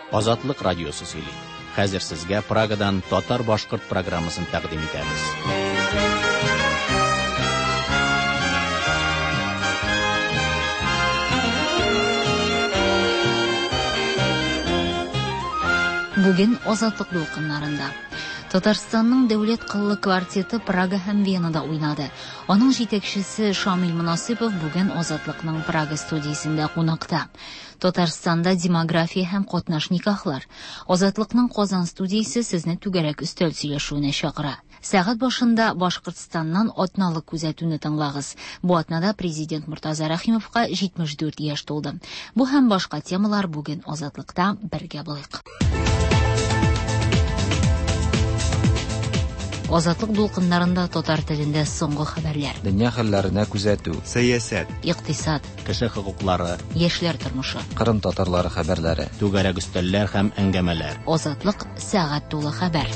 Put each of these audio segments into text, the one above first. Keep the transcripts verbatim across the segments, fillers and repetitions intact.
Азатлык радиосы сөйли. Хәзер сезгә Прагадан татар-башкорт программасын тәкъдим итәбез. Бүген Азатлык дулкыннарында Татарстанның дәүләт кыллы квартеты Прага һәм Венада уйнады. Аның җитәкчесе Шамил Мөнасипов бүген Азатлыкның Прага студиясендә кунакта. Татарстанда демография һәм катнаш никахлар. Азатлыкның Казан студиясе сезне түгәрәк өстәл сөйләшүенә чакыра. Сәгать башында Башкортстаннан атналы күзәтүне тыңлагыз. Бу атнада президент Муртаза Рәхимовка җитмеш дүрт яшь тулды. Бу һәм башка темалар бүген Азатлыкта бергә булыйк. Азатлык дулкыннарында татар телендә соңгы хәбәрләр. Дөнья хәлләренә күзәтү, сәясәт, икътисад, кеше хокуклары, яшьләр тормышы, Кырым татарлары хәбәрләре, түгәрәк өстәлләр һәм әңгәмәләр. Азатлык сәгать тулы хәбәр.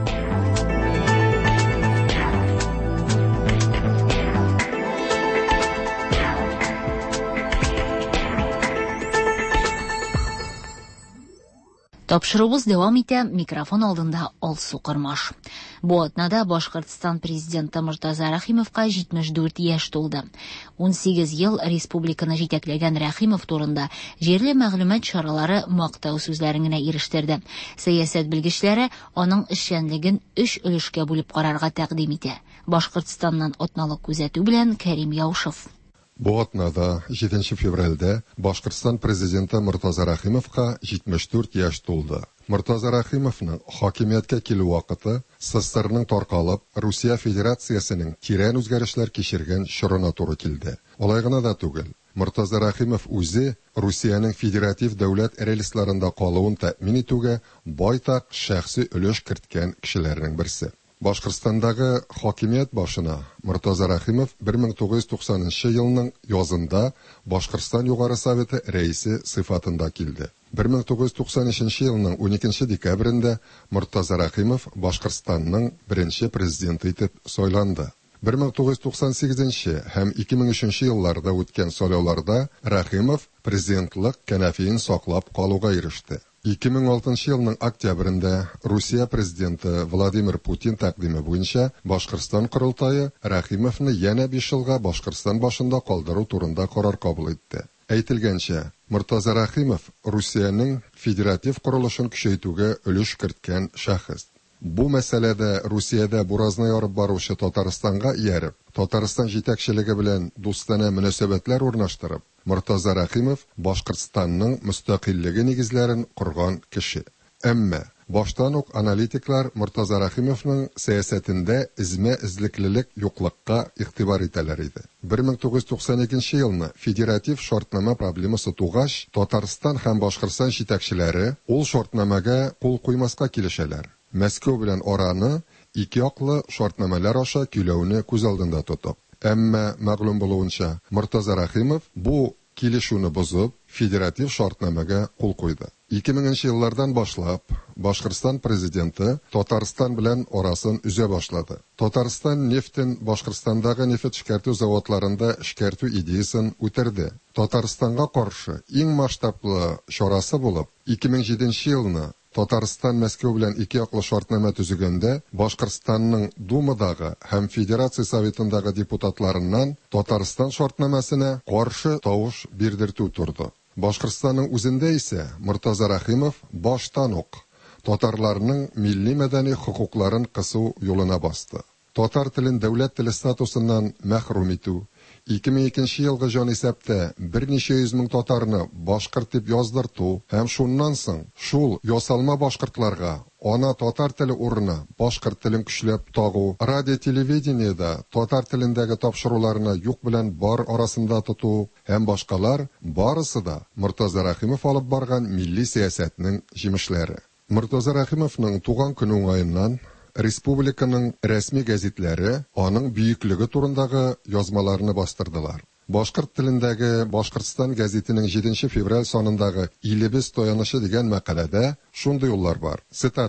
Тапшырыбыз дәвам итә, микрофон алдында Алсу Кырмаш. Бу атнада Башкортстан президенты Муртаза Рәхимовка җитмеш дүрт яшь тулды. ун сигез ел республиканы җитәкләгән Рәхимов турында җирле мәгълүмат чаралары мактау сүзләренә ирештерде. Сәясәт белгечләре аның эшчәнлеген өч өлешкә бүлеп карарга тәкъдим итә. Башкортстаннан атналык күзәтү белән Кәрим Яушев. Бу атнада җиденче февральдә Башкортстан президенты Муртаза Рәхимовка җитмеш дүрт яшь тулды. Муртаза Рәхимовның хакимияткә килү вакыты СССРның таркалып, Русия Федерациясенең тирән үзгәрешләр кичергән чорына туры килде. Алай гына да түгел. Муртаза Рәхимов үзе Русиянең федератив дәүләт рейсларында калуын тәэмин итүгә байтак шәхси өлеш керткән кешеләрнең берсе. Башкортстандагы хакимият башына Муртаза Рәхимов бер мең тугыз йөз туксанынчы елның язында Башкортстан Югары Советы рәисе сыйфатында килде. бер мең тугыз йөз туксан өченче елның уникенче декабрендә Муртаза Рәхимов Башкортстанның беренче президенты итеп сайланды. бер мең тугыз йөз туксан сигезенче һәм ике мең өченче елларда үткән сайлауларда Рәхимов президентлык кәнәфиен саклап калуга иреште. ике мең алтынчы елның октябрендә Русия президенты Владимир Путин тәкъдиме буенча Башкортстан корылтайы Рәхимовны янә биш елга Башкортстан башында калдыру турында карар кабул итте. Әйтелгәнчә, Муртаза Рәхимов Русиянең федератив корылышын көчәйтүгә өлеш керткән шәхес. Бу мәсьәләдә Русиядә буразны ярып баручы Татарстанга ияреп, Татарстан җитәкчелеге белән дустана мөнәсәбәтләр урнаштырып, Муртаза Рәхимов Башкортстанның мөстәкыйльлеге нигезләрен корган кеше. Әмма баштан ук аналитиклар Муртаза Рәхимовның сәясәтендә измә-излеклелек юклыкка игътибар итәләр иде. бер мең тугыз йөз туксан икенче елны федератив шартнама проблемасы тугач, Татарстан һәм Башкортстан җитәкчеләре ул шартнамага кул куймаска килешәләр. Мәскәү белән араны ике яклы шартнамалар аша көйләүне күз алдында тотып. Әмма мәгълүм булуынча, Муртаза Рәхимов бу килешүне бозып, федератив шартнамага кул куйды. ике меңенче еллардан башлап, Башкортстан президенты Татарстан белән арасын үзә башлады. Татарстан нефтен Башкортстандагы нефт эшкәртү заводларында эшкәртү идеясын үтерде. Татарстанга каршы иң масштаблы чарасы булып, ике мең җиденче елны Татарстан Мәскәү белән ике яклы шартнама төзегәндә Башкортстанның Думадагы һәм Федерация Советындагы депутатларыннан Татарстан шартнамасына каршы тавыш бирдертү турды. Башкортстанның үзендә исә Муртаза Рәхимов баштан ук татарларның милли мәдәни хокукларын кысу юлына басты. Татар телен дәүләт теле статусыннан мәхрүм итү, ике мең икенче елгы җанисәптә берничә йөз мең татарны башкорт дип яздырту һәм шуннан соң шул ясалма башкортларга ана татар теле урынына башкорт телен көчләп тагу, радио-телевидениедә татар телендәге тапшыруларны юк белән бар арасында тоту һәм башкалар барысы да Муртаза Рәхимов алып барган милли сәясәтнең җимешләре. Муртаза Рәхимовның туган көне уңаеннан республиканың рәсми гәзитләре аның бөеклеге турындагы язмаларны бастырдылар. Башкорт телендәге Башкортстан гәзитенең җиденче февраль санындагы «Илебез таянышы» дигән мәкаләдә шундый юллар бар. Цитата: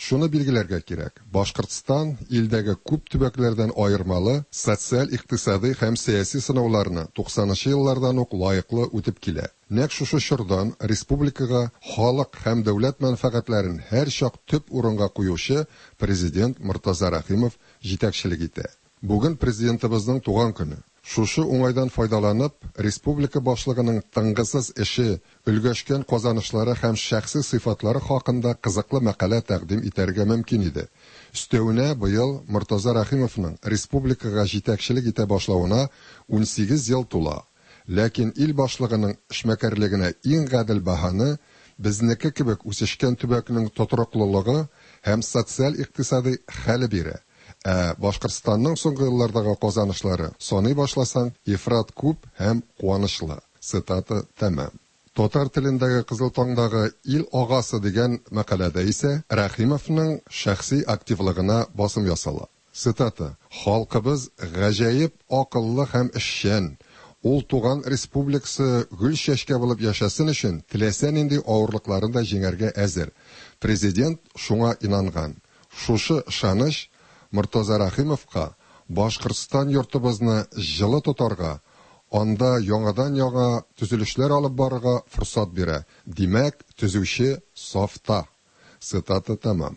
Шуны билгеләргә кирәк. Башкортстан илдәге күп төбәкләрдән аермалы социаль, икътисади һәм сәяси сынауларны туксанынчы еллардан ук лаеклы үтеп килә. Нәкъ шушы чордан республикага халык һәм дәүләт мәнфәгатьләрен һәр чак төп урынга куючы президент Мортаза Рахимов җитәкчелек итә. Бүген президентыбызның туган көне. Шушы уңайдан файдаланып, республика башлыгының тыңгысыз эше, өлгәшкән казанышлары һәм шәхси сыйфатлары хакында кызыклы мәкалә тәкъдим итәргә мөмкин иде. Өстәвенә, быел Мортаза Рахимовның республикага җитәкчелек итә башлауына унсигез ел тула. Ләкин ил башлыгының эшмәкәрлегенә иң гадел баһаны безнеке кебек үсешкән төбәкнең тотрыклылыгы һәм социаль-икътисади хәле бирә. Ә Башкортстанның соңгы еллардагы казанышлары саный башласаң, ифрат күп һәм куанычлы. Цитата тәмам. Татар телендәге Кызыл таңдагы ил агасы дигән мәкаләдә исә Рахимовның шәхси активлыгына басым ясала. Цитата: "Халкыбыз гаҗәеп акыллы һәм эшчән. Ул туган республикасы гүл чәчкә булып яшәсен өчен теләсә нинди авырлыкларын да җиңәргә әзер. Президент шуңа инанган. Шушы ышаныч Мортаза Рахимовка Башкортстан йортыбызны җылы тотарга, анда яңадан яңа төзелешләр алып барырга форсат бирә. Димәк, төзүче сафта." Цитата тәмам.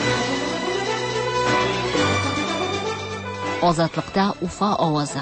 Азатлыкта Уфа авазы.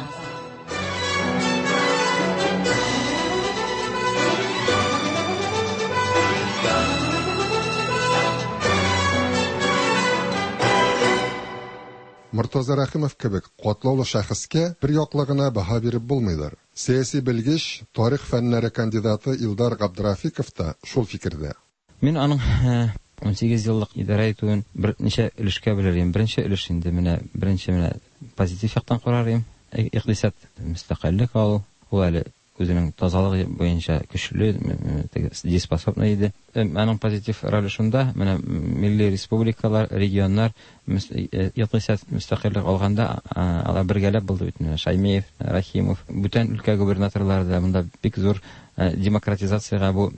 Мортаза Рахимов кебек катлаулы шәхескә бер яклы гына баһа биреп булмыйдыр. Сәяси белгеч, тарих фәннәре кандидаты Илдар Габдрафиков та шул фикердә. Мин аның унсигез еллык идарә итүен берничә өлешкә бүләрем. Беренче өлеш инде менә беренче менә позитив яктан карарым. Икътисад мөстәкыйльлек алу, ул әле үзенең тазалыгы буенча көчле, дееспособный иде. Аның позитив роле шунда, менә милли республикалар, регионнар икътисад мөстәкыйльлек алганда алар бергәләп булды бит. Шаймиев, Рахимов, бүтән өлкә губернаторлары да монда бик зур демократизациягә бу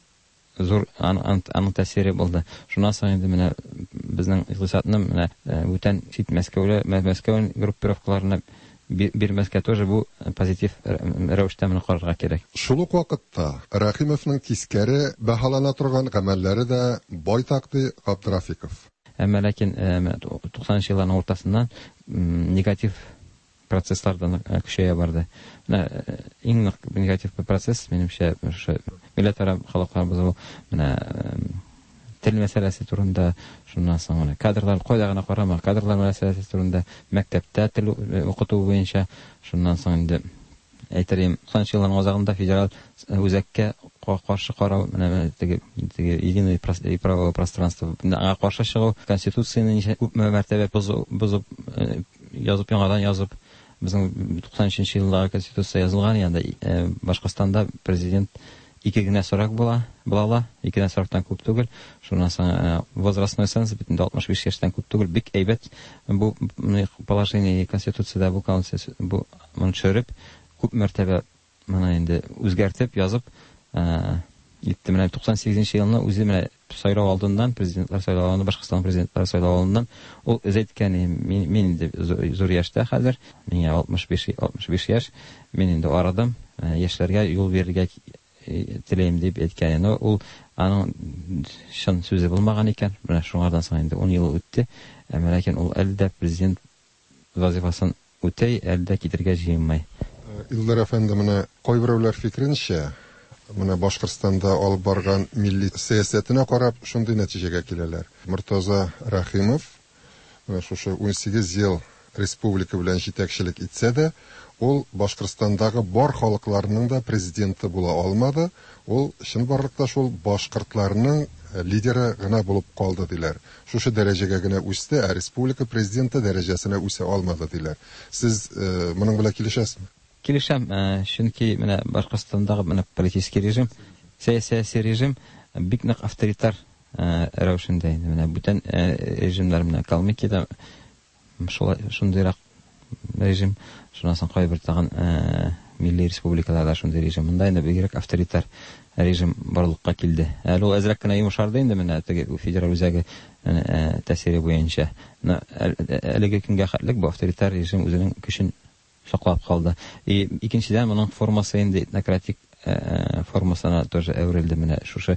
зур аның тәсире булды. Шуннан соң инде менә безнең икътисадны менә бүтән чит Мәскәүле, Мәскәү группировкаларына бирмәскә тоже бу позитив рәвештә менә карарга кирәк. Шул ук вакытта Рахимовның тискәре баһалана торган гамәлләре дә байтак ди Габдрафиков. Әмма ләкин туксанынчы елларның уртасыннан негатив процесслардан көчәя барды. Менә иң негатив процесс минемчә ошо милләтара халыкларыбыз менә тел мәсьәләсе турында, шуннан соң менә кадрлар кайда гына карама, кадрлар мәсьәләсе турында мәктәптә тел укыту буенча, шуннан соң инде әйтерим туксанынчы елларның азагында федераль үзәккә каршы карау, менә теге единое правовое пространство аңа каршы чыгу, конституцияны күп мәртәбә бозып язып яңадан язып, безнең туксанынчы елларда конституция язылган, янда Башкортстанда президент ике генә сорак була, булала, ике генә сорактан күп түгел. Шуннан соң возрастной ценз бит алтмыш биш яшьтән күп түгел, бик әйбәт. Бу положение конституциядә бу конституция бу моны төшереп, күп мәртәбә моны инде үзгәртеп язып, итте. Менә туксан сигезенче елны үзе менә сайлау алдыннан, президентлар сайлауында, Башкортстан президентлар сайлау алдыннан ул әйткән, мин инде зур яшьтә хәзер, миңа алтмыш биш яшь, мин инде арадым, яшьләргә юл бирергә теләйм дип әйткән. Ул аның шын сүзе булмаган икән. Менә шуңардан соң инде он ел үтте. Әмма ләкин ул әлдә президент вазифасын үтәй, әлдә китергә җыенмай. Илдар әфәнде, менә кайберәүләр фикеренчә, менә Башкортстанда алып барган милли сәясәтенә карап шундый нәтиҗәгә киләләр. Мортаза Рахимов менә шушы унсигез ел республика белән җитәкчелек итсә дә, ул Башкортстандагы бар халыкларның да президенты була алмады. Ул чынбарлыкта шул башкортларның лидеры гына булып калды диләр. Шушы дәрәҗәгә генә үсте, ә республика президенты дәрәҗәсенә үсә алмады диләр. Сез моның белән килешәсезме? Килешәм, чөнки менә Башкортстандагы менә политический режим, сәяси режим бик нык авторитар рәвешендә инде. Менә бүтән режимнар менә Калмыкиядә шундыйрак режим, шуннан соң кайбер тагын милли республикаларда шундый режим. Монда инде бигрәк авторитар режим барлыкка килде. Әле ул әзрәк кенә йомшарды инде менә теге федераль үзәге тәэсире буенча. Әлеге көнгә хәтлек бу авторитар режим үзенең көчен саклап калды. И икенчедән моның формасы инде этнократик формасына тоже әверелде менә шушы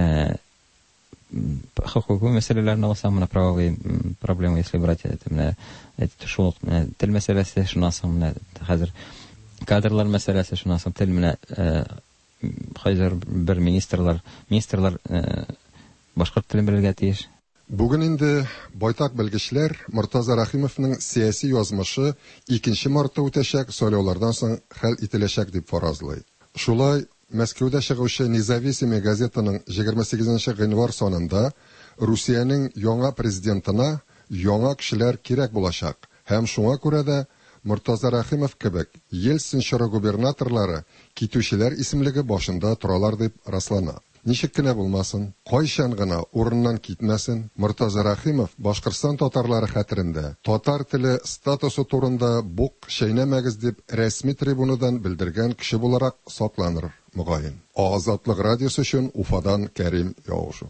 хокуклы мәсьәләләрне алсам, менә правовые проблемы, если брать это менә шул тел мәсьәләсе, шуннан соң менә хәзер кадрлар мәсьәләсе, шуннан соң тел менә хәзер бер министрлар министрлар башкорт телен белергә тиеш. Бүген инде байтак белгечләр Мортаза Рахимовның сияси язмышы икенче мартта үтәчәк сайлаулардан соң хәл ителәчәк дип фаразлый. Шулай Мәскәүдә чыгучы Независимая газетаның егерме сигезенче гыйнвар санында Русиянең яңа президентына яңа кешеләр кирәк булачак. Һәм шуңа күрә дә Мортаза Рахимов кебек Ельцин чоры губернаторлары китүчеләр исемлеге башында торалар дип раслана. Ничек кенә булмасын, кайчан гына урыннан китмәсен, Мортаза Рахимов Башкортстан татарлары хәтерендә татар теле статусы турында бук шәйнәмәгез дип рәсми трибунадан белдергән кеше буларак сакланыр мөгаен. Азатлык радиосы өчен Уфадан Кәрим Яушев.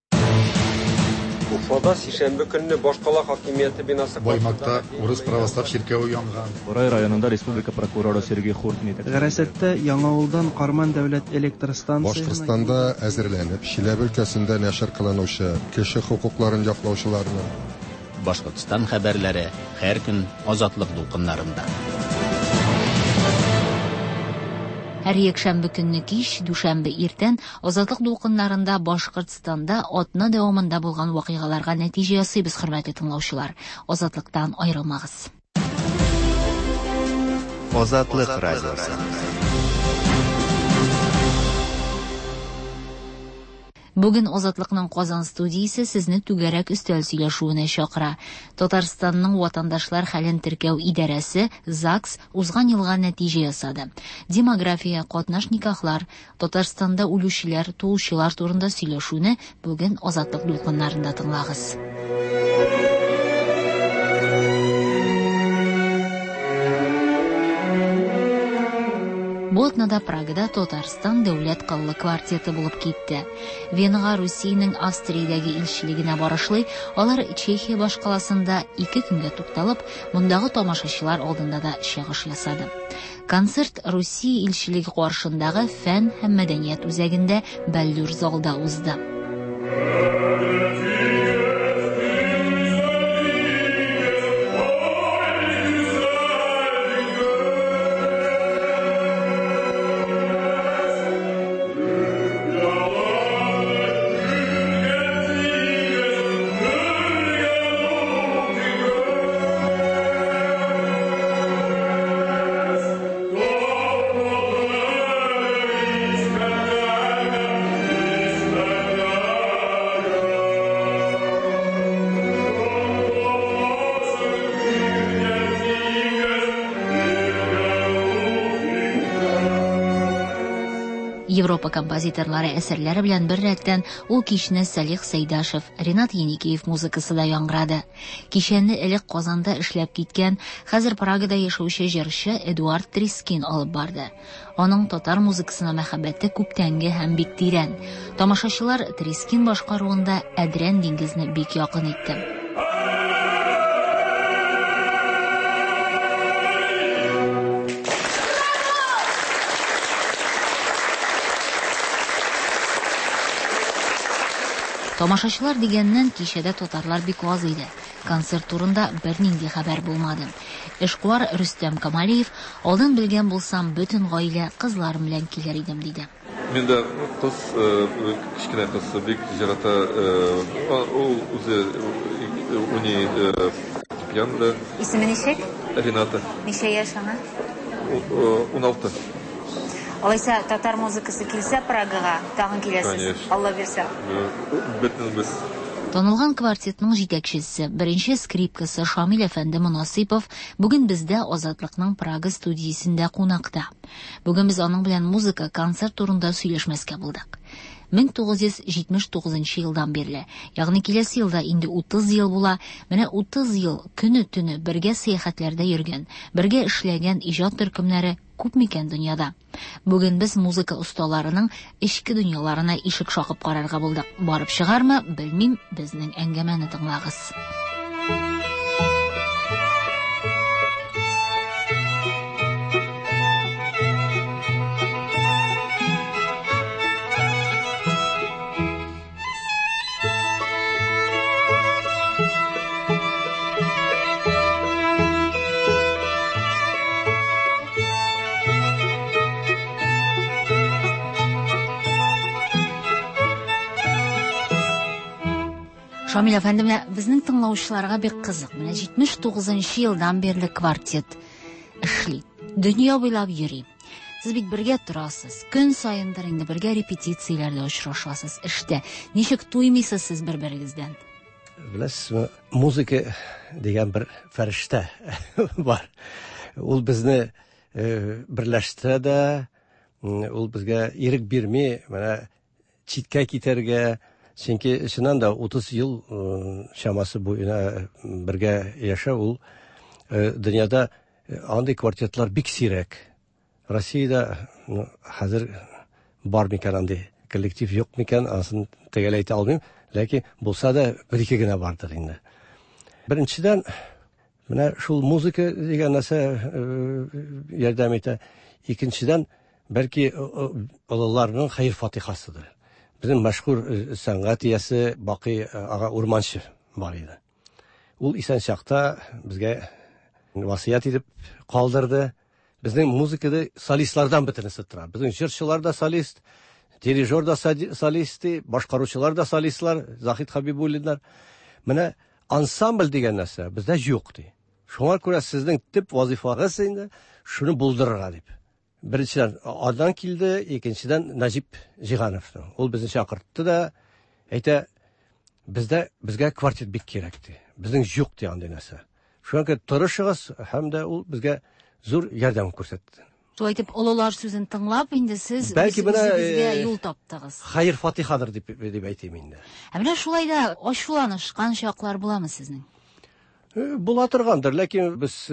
Уфада сишәмбе көнне башкала хакимияте бинасы Баймакта урыс православ чиркәве янган. Борай районында республика прокуроры Сергей Хуртин итә. Гәрәсәттә Яңавылдан Карман дәүләт электр станциясына Башкортстанда әзерләнеп, Чиләбе өлкәсендә нәшер кылынучы кеше хукукларын яклаучыларны Башкортстан хәбәрләре һәр көн азатлык дулкыннарында. Һәр якшәмбе көнне кич, дүшәмбе иртән азатлык дулкыннарында Башкортстанда атна дәвамында булган вакыйгаларга нәтиҗә ясыйбыз, хөрмәтле тыңлаучылар. Азатлыктан аерылмагыз. Азатлык радиосы. Бүген Азатлыкның Казан студиясе сезне түгәрәк өстәл сөйләшүенә чакыра. Татарстанның ватандашлар хәлен теркәү идарәсе ЗАГС узган елга нәтиҗә ясады. Демография, катнаш никахлар, Татарстанда үлүчеләр, туучылар турында сөйләшүне бүген Азатлык дулкыннарында тыңлагыз. Бу атнада Прагада Татарстан дәүләт кыллы квартеты булып китте. Венага Русиянең Австриядәге илчелегенә барышлый, алар Чехия башкаласында ике көнгә тукталып, мондагы тамашачылар алдында да чыгыш ясады. Концерт Русия илчелеге каршындагы фән һәм мәдәният үзәгендә Бәллүр залда узды. Европа композиторлары әсәрләре белән бер рәттән ул кичне Салих Сәйдашев, Ринат Еникеев музыкасы да яңгырады. Кичәне элек Казанда эшләп киткән, хәзер Прагада яшәүче җырчы Эдуард Трискин алып барды. Аның татар музыкасына мәхәббәте күптәнге һәм бик тирән. Тамашачылар Трискин башкаруында Әдрән диңгезне бик якын итте. Тамашачылар дигәннән кичәдә татарлар бик аз иде. Концерт турында бернинди хәбәр булмады. Эшкуар Рөстәм Камалиев, алдан белгән булсам, бөтен гаилә кызларым белән килер идем диде. Мен дә кыз, кичкенә кыз бик җырата, ул үзе уни пианда. Исеме ничек? Рената. Ничә яшь аңа? он алты. Алайса татар музыкасы килсә Прагага, тагын киләсез. Алла бирсә. Бетнебез. Танылган квартетның җитәкчесе, беренче скрипкасы Шамил әфәнде Мунасыйпов бүген бездә Азатлыкның Прага студиясендә кунакта. Бүген без аның белән музыка, концерт турында сөйләшмәскә булдык. мең тугыз йөз җитмеш тугызынчы елдан бирле, ягъни киләсе елда инде утыз ел була, менә утыз ел көне-төне бергә сәяхәтләрдә йөргән, бергә эшләгән иҗат төркемнәре күп микән дөньяда? Бүген без музыка осталарының эчке дөньяларына ишек шакып карарга булдык. Барып чыгармы, белмим, безнең әңгәмәне тыңлагыз. Шамил әфәнде, менә безнең тыңлаучыларга бик кызык. Менә җитмеш тугызынчы елдан бирле квартет эшли. Дөнья буйлап йөри. Сез бит бергә торасыз. Көн саендыр инде бергә репетицияләрдә очрашасыз. Эштә ничек туймыйсыз сез бер-берегездән? Беләсезме, музыка дигән бер фәрештә бар. Ул безне берләштерә дә, ул безгә ирек бирми, менә читкә китәргә. Чөнки чыннан да утыз ел шамасы буена бергә яшәү, ул дөньяда андый квартетлар бик сирәк. Россиядә хәзер бар микән андый коллектив юк микән, асын төгәл әйтә алмыйм, ләкин булса да бер-ике генә бардыр инде. Беренчедән, менә шул музыка дигән нәрсә ярдәм итә. Икенчедән, бәлки олыларның хәйр-фатихасыдыр. Bizim мәшһүр сәнгать иясе Бакый ага Урманчы бар иде. Ул исән чакта безгә васыят итеп калдырды. Безнең музыкада солистлардан бөтенесе тора. Безнең җырчылар да солист, дирижер да солисты, башкаручылар да солистлар, Захид Хабибуллиннар. Менә ансамбль дигән нәрсә бездә юк ди. Шуңа күрә сезнең төп вазифагыз инде шуны булдырырга дип. Беренчедән Адан килде, икенчедән Наҗип Җиганов. Ул безне чакыртты да, әйтә, бездә безгә квартет бик кирәк ди. Безнең юк ди андый нәрсә. Шуңа күрә тырышыгыз, һәм дә ул безгә зур ярдәм күрсәтте. Шулай итеп, олылар сүзен тыңлап, инде сез безгә юл таптыгыз. Хәйр-фатихадыр дип дип әйтәм инде. Ә менә шулай да ачуланышкан чаклар буламы сезнең? Була торгандыр, ләкин без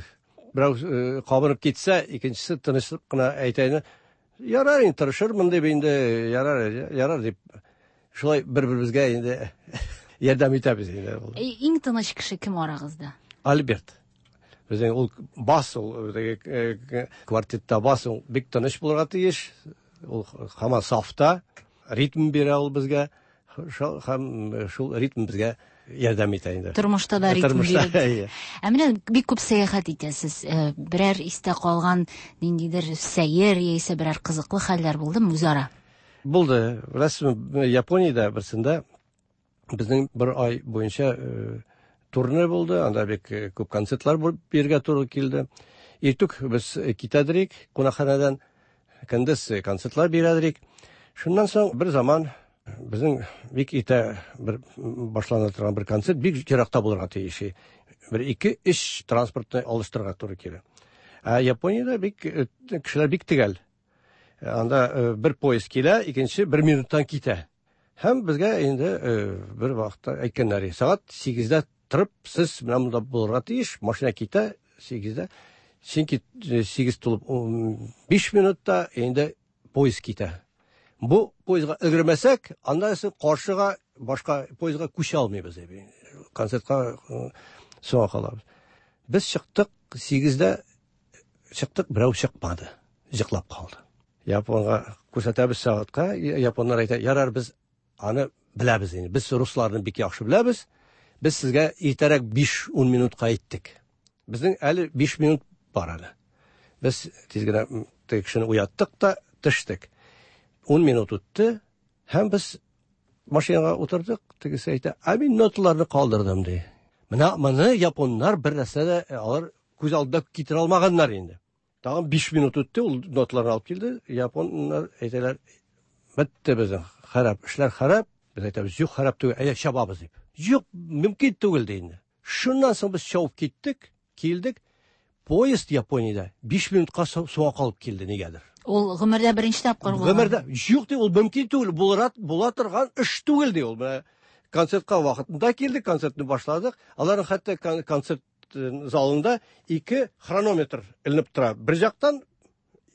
берәү кабынып китсә, икенчесе тынычлык кына әйтәйне, ярар инде тырышырмын дип инде, ярар, ярар дип, шулай бер-беребезгә инде ярдәм итәбез инде. Иң тыныч кеше кем арагызда? Альберт. Безнең ул бас, ул квартетта бас, ул бик тыныч булырга тиеш. Ул һаман сафта, ритм бирә ул безгә, һәм шул ритм безгә ярдәм итә инде. Тормышта да ритм бирә. Ә менә бик күп сәяхәт итәсез. Берәр истә калган ниндидер сәер яисә берәр кызыклы хәлләр булдымы үзара? Булды. Расмы Япониядә берсендә безнең бер ай буенча турнир булды. Анда бик күп концертлар бирергә туры килде. Иртүк без китәдерик, кунакханәдән көндез концертлар бирәдерик. Шуннан соң бер заман безнең бик итә бер башлана торган бер концерт бик еракта булырга тиеш. Бер ике-өч транспортны алыштырырга туры килә. Ә Япониядә бик кешеләр бик төгәл. Анда бер поезд килә, икенче бер минуттан китә. Һәм безгә инде бер вакытта әйткәннәр, сәгать сигездә торып, сез менә монда булырга тиеш, машина китә сигездә. Чөнки сигез тулып биш минутта инде поезд китә. Бу поездга өлгермәсәк, анда сез каршыга башка поездга күчә алмыйбыз дип. Концертка соңга калабыз. Без чыктык, сигездә чыктык, берәү чыкмады. Җыклап калды. Японга күрсәтәбез сәгатькә, японнар әйтә, ярар, без аны беләбез инде. Без русларны бик яхшы беләбез. Без сезгә иртәрәк биш-ун минутка әйттек. Безнең әле биш минут бар әле. Без тиз генә текшен уяттык та төштек. ун минут үтте, һәм без машинага утырдык, тегесе әйтә, "А мин ноталарны калдырдым" ди. Менә моны японнар бер нәрсә дә алар күз алдында китерә алмаганнар инде. Тагын биш минут үтте, ул ноталарны алып килде. Японнар әйтәләр, "Бетте безнең харап, эшләр харап." Без әйтәбез, "Юк, харап түгел, әйе, чабабыз" дип. "Юк, мөмкин түгел" ди инде. Шуннан соң без чабып киттек, килдек. Поезд Япониядә биш минутка суга калып килде нигәдер. Ул гомердә беренче тапкыр булган. Гомердә юк ди, ул мөмкин түгел, булырат, була торган эш түгел ди ул. Менә концертка вакытында килдек, концертны башладык. Алар хәтта концерт залында ике хронометр иленеп тора. Бер жактан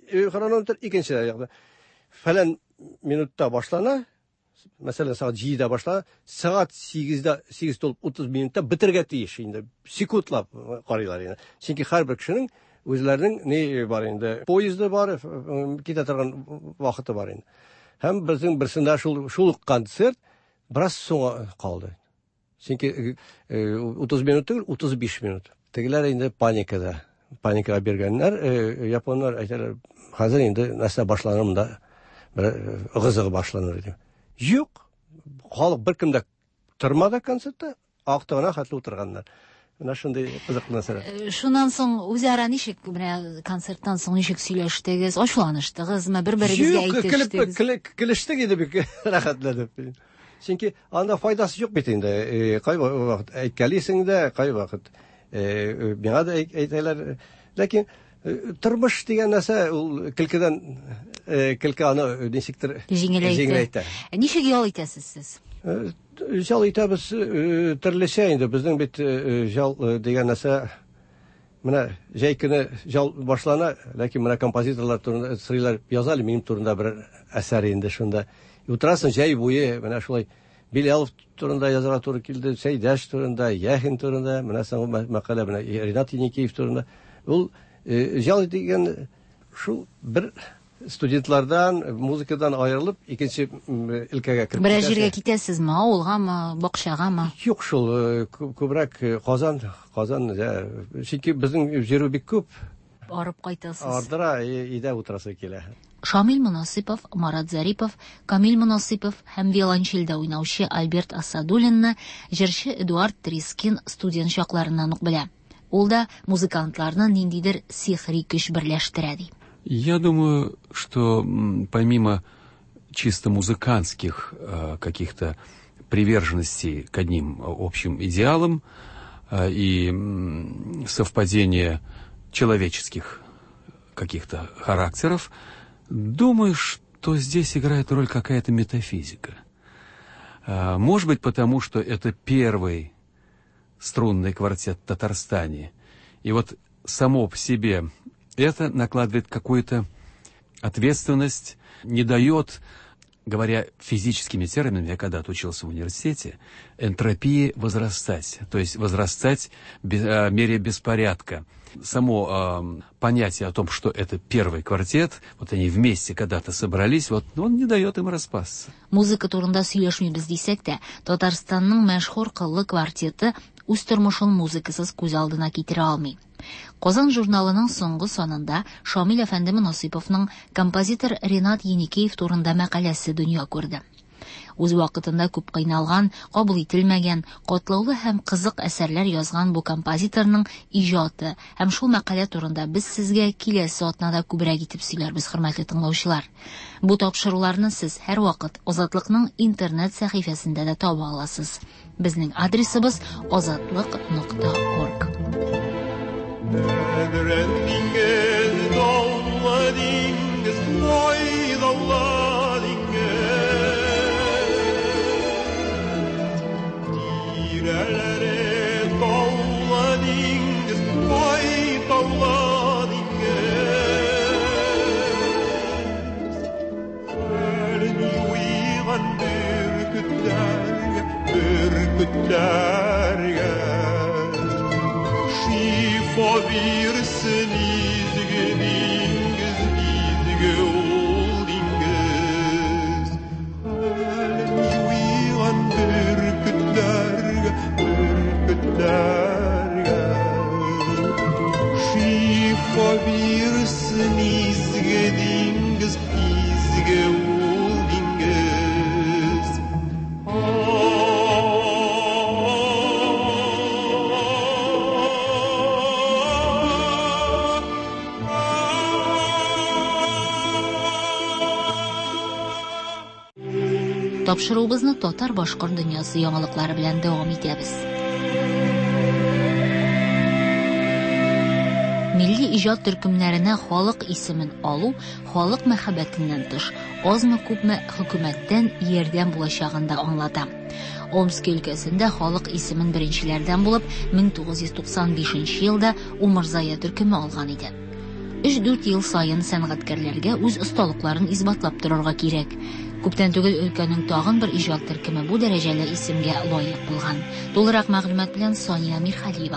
хронометр икенче ягда. Фәлән минутта башлана. Мәсәлән, сәгать җидедә башлана, сәгать сигездә сигез тулып утыз минутта бетергә тиеш инде. Секундлап карыйлар инде. Чөнки һәрбер кешенең үзләренең ни бар инде, поезды бар, китә торган вакыты бар инде. Һәм безнең берсендә шул шул концерт бераз соңга калды. Чөнки утыз минут түгел, утыз биш минут. Тегеләр инде паникада. Паникага биргәннәр, японнар әйтәләр, хәзер инде нәрсә башланыр монда, бер ыгы-зыгы башланыр дип. Юк, халык беркем дә тормады концертта, актыгына хәтле утырганнар. Менә шундый кызыклы нәрсә. Шуннан соң үзара ничек, менә концерттан соң ничек сөйләштегез, ачуланыштыгызмы, бер-берегезгә әйтештегез? Көлештек, көлештек иде бик рәхәтләнеп. Чөнки анда файдасы юк бит инде. Кай вакыт әйткәлисең дә, кай вакыт миңа да әйтәләр. Ләкин тормыш дигән нәрсә ул көлкедән көлке аны ничектер җиңеләйтә. Ничек ял итәсез сез? Жал итәбез төрлечә инде. Безнең бит жал дигән нәрсә менә җәй көне жал башлана, ләкин менә композиторлар турында сыйлар язалар минем турында бер әсәр инде шунда. Утырасың җәй буе менә шулай Билялов турында язарга туры килде, Сәйдәш турында, Яхин турында, менә соңгы мәкалә менә Ренат Еникеев турында. Ул жал дигән шул бер студентлардан, музыкадан аерылып, икенче өлкәгә кирип. Бер җиргә китәсезме, авылгамы, бакчагамы? Юк, шул күбрәк Казан, Казан, чөнки безнең җирү бик күп. Арып кайтасыз. Ардыра идә утырасы килә. Шамил Мунасыйпов, Марат Зарипов, Камил Мунасыйпов һәм виолончельдә уйнаучы Альберт Асадуллинны җырчы Эдуард Трискин студент чакларыннан ук белә. Ул да музыкантларны ниндидер сихри көч берләштерә ди. Я думаю, что помимо чисто музыкантских э, каких-то приверженностей к одним общим идеалам э, и э, совпадения человеческих каких-то характеров, думаю, что здесь играет роль какая-то метафизика. Э, может быть, потому что это первый струнный квартет в Татарстане. И вот само по себе это накладывает какую-то ответственность, не дает, говоря физическими терминами, я когда-то учился в университете, энтропии возрастать, то есть возрастать в мере беспорядка. Само э, понятие о том, что это первый квартет, вот они вместе когда-то собрались, вот он не дает им распасться. Музыка турында сөйләшмибез дисәк тә, Татарстанның мәшһүр кыллы квартеты үз тормышын музыкасыз күз алдына китерә алмый. Казан журналының соңгы санында Шамил әфәнде Мунасыйповның композитор Ренат Еникеев турында мәкаләсе дөнья күрде. Үз вакытында күп кыйналган, кабул ителмәгән, катлаулы һәм кызык әсәрләр язган бу композиторның иҗаты һәм шул мәкалә турында без сезгә киләсе атнада күбрәк итеп сөйләрбез, хөрмәтле тыңлаучылар. Бу тапшыруларны сез һәр вакыт Азатлыкның интернет сәхифәсендә дә таба аласыз. Безнең адресыбыз азатлык нокта орг. Şifa versin izge dingiz, izge ol dingiz. Uyuyan ürkütlerge, ürkütlerge. Şifa versin izge dingiz, izge ol dingiz. Тапшыруыбызны татар-башкорт дөньясы яңалыклары белән дәвам итәбез. Милли иҗат төркемнәренә халык исемен алу халык мәхәббәтеннән тыш, азмы-күпме хөкүмәттән ярдәм булачагын да аңлата. Омск өлкәсендә халык исемен беренчеләрдән булып мең тугыз йөз туксан бишенче елда Умырзая төркеме алган иде. өч-дүрт ел сайын сәнгатькәрләргә үз осталыкларын исбатлап торырга кирәк. Күптән түгел өлкәнең тагын бер иҗат төркеме бу дәрәҗәле исемгә лаек булган. Тулырак мәгълүмат белән Соня Мирхалиева.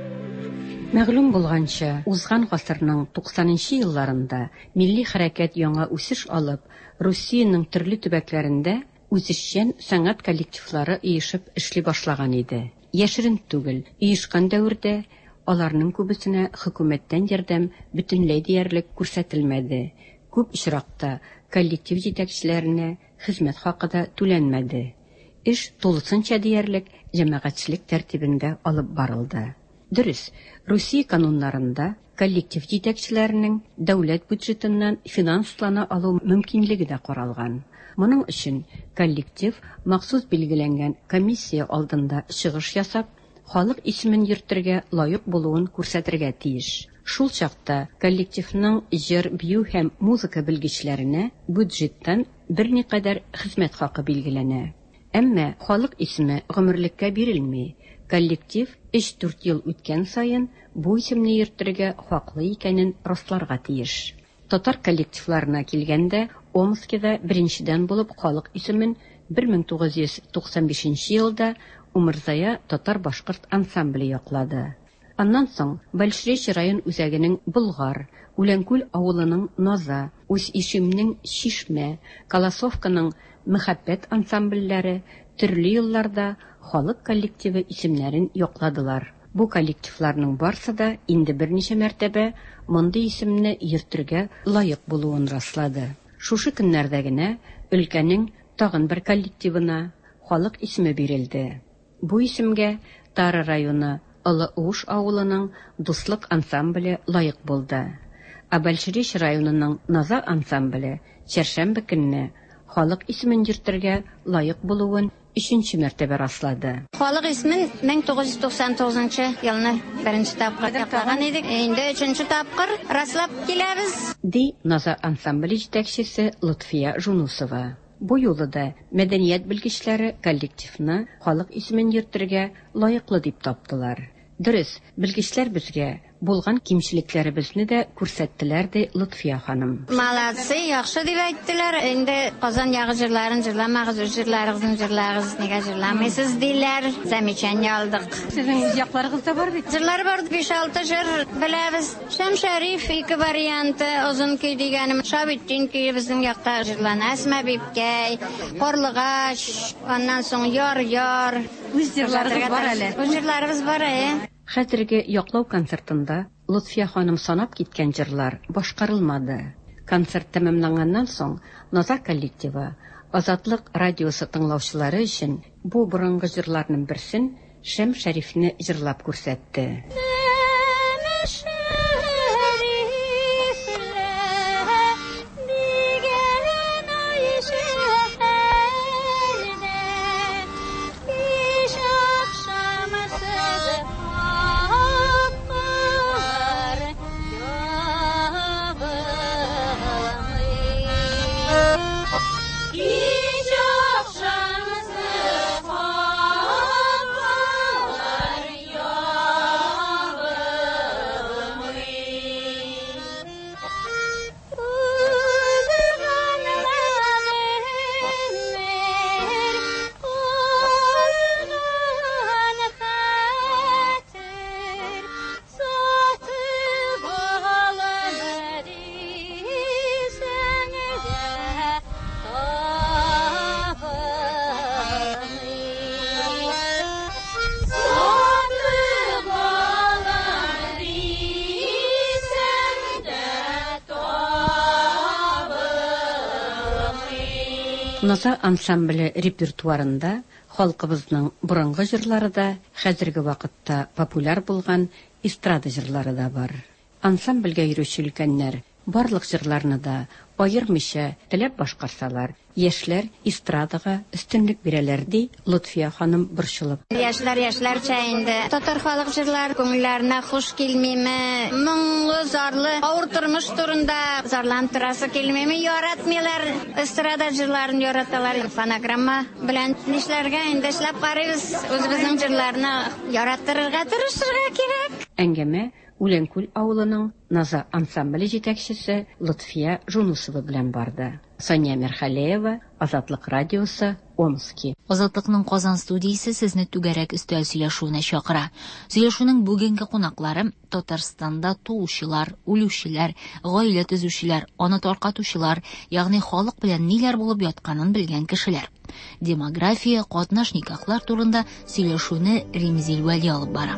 Мәгълүм булганча, узган гасырның туксанынчы елларында милли хәрәкәт яңа үсеш алып, Россиянең төрле төбәкләрендә үзешчән сәнгать коллективлары иешеп эшли башлаган иде. Яшерен түгел, иешкан дәврдә аларның күбесенә хөкүмәттән ярдәм бөтенләй диярлек күрсәтелмәде. Күп очракта коллектив җитәкчеләренә хезмәт хакы да түләнмәде. Эш тулысынча диярлек җәмәгатьчелек тәртибендә алып барылды. Дөрес, Русия кануннарында коллектив җитәкчеләренең дәүләт бюджетыннан финанслана алу мөмкинлеге дә каралган. Моның өчен коллектив махсус билгеләнгән комиссия алдында чыгыш ясап, халык исемен йөртергә лаек булуын күрсәтергә тиеш. Шул чакта коллективның җыр, бию һәм музыка белгечләренә бюджеттан берникадәр хезмәт хакы билгеләнә. Әмма халык исеме гомерлеккә бирелми. Коллектив өч-дүрт ел үткән сайын бу исемне йөртергә хаклы икәнен расларга тиеш. Татар коллективларына килгәндә, Омскида беренчедән булып халык исемен бер мең тугыз йөз туксан бишенче елда Умырзая татар-башкорт ансамбле яклады. Аннан соң Большеречь район үзәгенең Болгар, Үләнкүл авылының Наза, Үз-Ишемнең Шишмә, Колосовканың Мәхәббәт ансамбльләре төрле елларда халык коллективы исемнәрен якладылар. Бу коллективларның барсы да инде берничә мәртәбә мондый исемне йөртергә лаек булуын раслады. Шушы көннәрдә генә өлкәнең тагын бер коллективына халык исеме бирелде. Бу исемгә Тары районы Олы Уш авылының Дуслык ансамбле лаек булды. Ә Большеречь районының Наза ансамбле чәршәмбе көнне халык исемен йөртергә лаек булуын өченче мәртәбә раслады. Халык исемен мең тугыз йөз туксан тугызынчы елны беренче тапкыр яклаган идек. Инде өченче тапкыр раслап киләбез. Ди Наза ансамбле җитәкчесе Лутфия Жунусова. Бу юлы да мәдәният белгечләре коллективны халык исемен йөртергә лаеклы дип таптылар. Дөрес, белгечләр безгә булган кимчелекләребезне дә күрсәттеләр ди Лутфия ханым. Молодцы, яхшы дип әйттеләр. Инде Казан ягы җырларын җырламагыз, үз җырларыгызны җырлагыз, нигә җырламыйсыз диләр. Замечание алдык. Сезнең үз якларыгыз да бар бит. Җырлар бар, биш-алты җыр беләбез. Шәм Шәриф ике варианты, озын көй дигәнем, Шабиттин көе безнең якта җырлана, Әсмә Бипкәй, Карлыгач, аннан соң яр-яр. Үз җырларыгыз бар әле. Үз җырларыбыз бар, ә. Хәзерге яклау концертында Лутфия ханым санап киткән җырлар башкарылмады. Концерт тәмамланганнан соң Наза коллективы Азатлык радиосы тыңлаучылары өчен бу борынгы җырларның берсен Шәм Шәрифне җырлап күрсәтте. Наза ансамбле репертуарында халкыбызның борынгы җырлары да, хәзерге вакытта популяр булган эстрада җырлары да бар. Ансамбльгә йөрүче өлкәннәр барлык җырларны да аермыйча теләп башкарсалар, яшьләр эстрадага өстенлек бирәләр ди Лутфия ханым борчылып. Яшьләр яшьләрчә инде татар халык җырлар күңелләренә хуш килмиме, моңлы, зарлы, авыр тормыш турында зарланып торасы килмиме, яратмыйлар. Эстрада җырларын яраталар. Фонограмма белән нишләргә инде эшләп карыйбыз. Үзебезнең җырларны яратырга тырышырга кирәк. Әңгәмә Үленкүл авылының Наза ансамбле җитәкчесе Лутфия Жунусова белән барды. Сания Мерхалеева, Азатлык радиосы, Омский. Азатлыкның Казан студиясе сезне түгәрәк өстәл сөйләшүенә чакыра. Сөйләшүнең бүгенге кунаклары Татарстанда туучылар, үлүчеләр, гаилә төзүчеләр, аны таркатучылар, ягъни халык белән ниләр булып ятканын белгән кешеләр. Демография, катнаш никахлар турында сөйләшүне Римзил Вәли алып бара.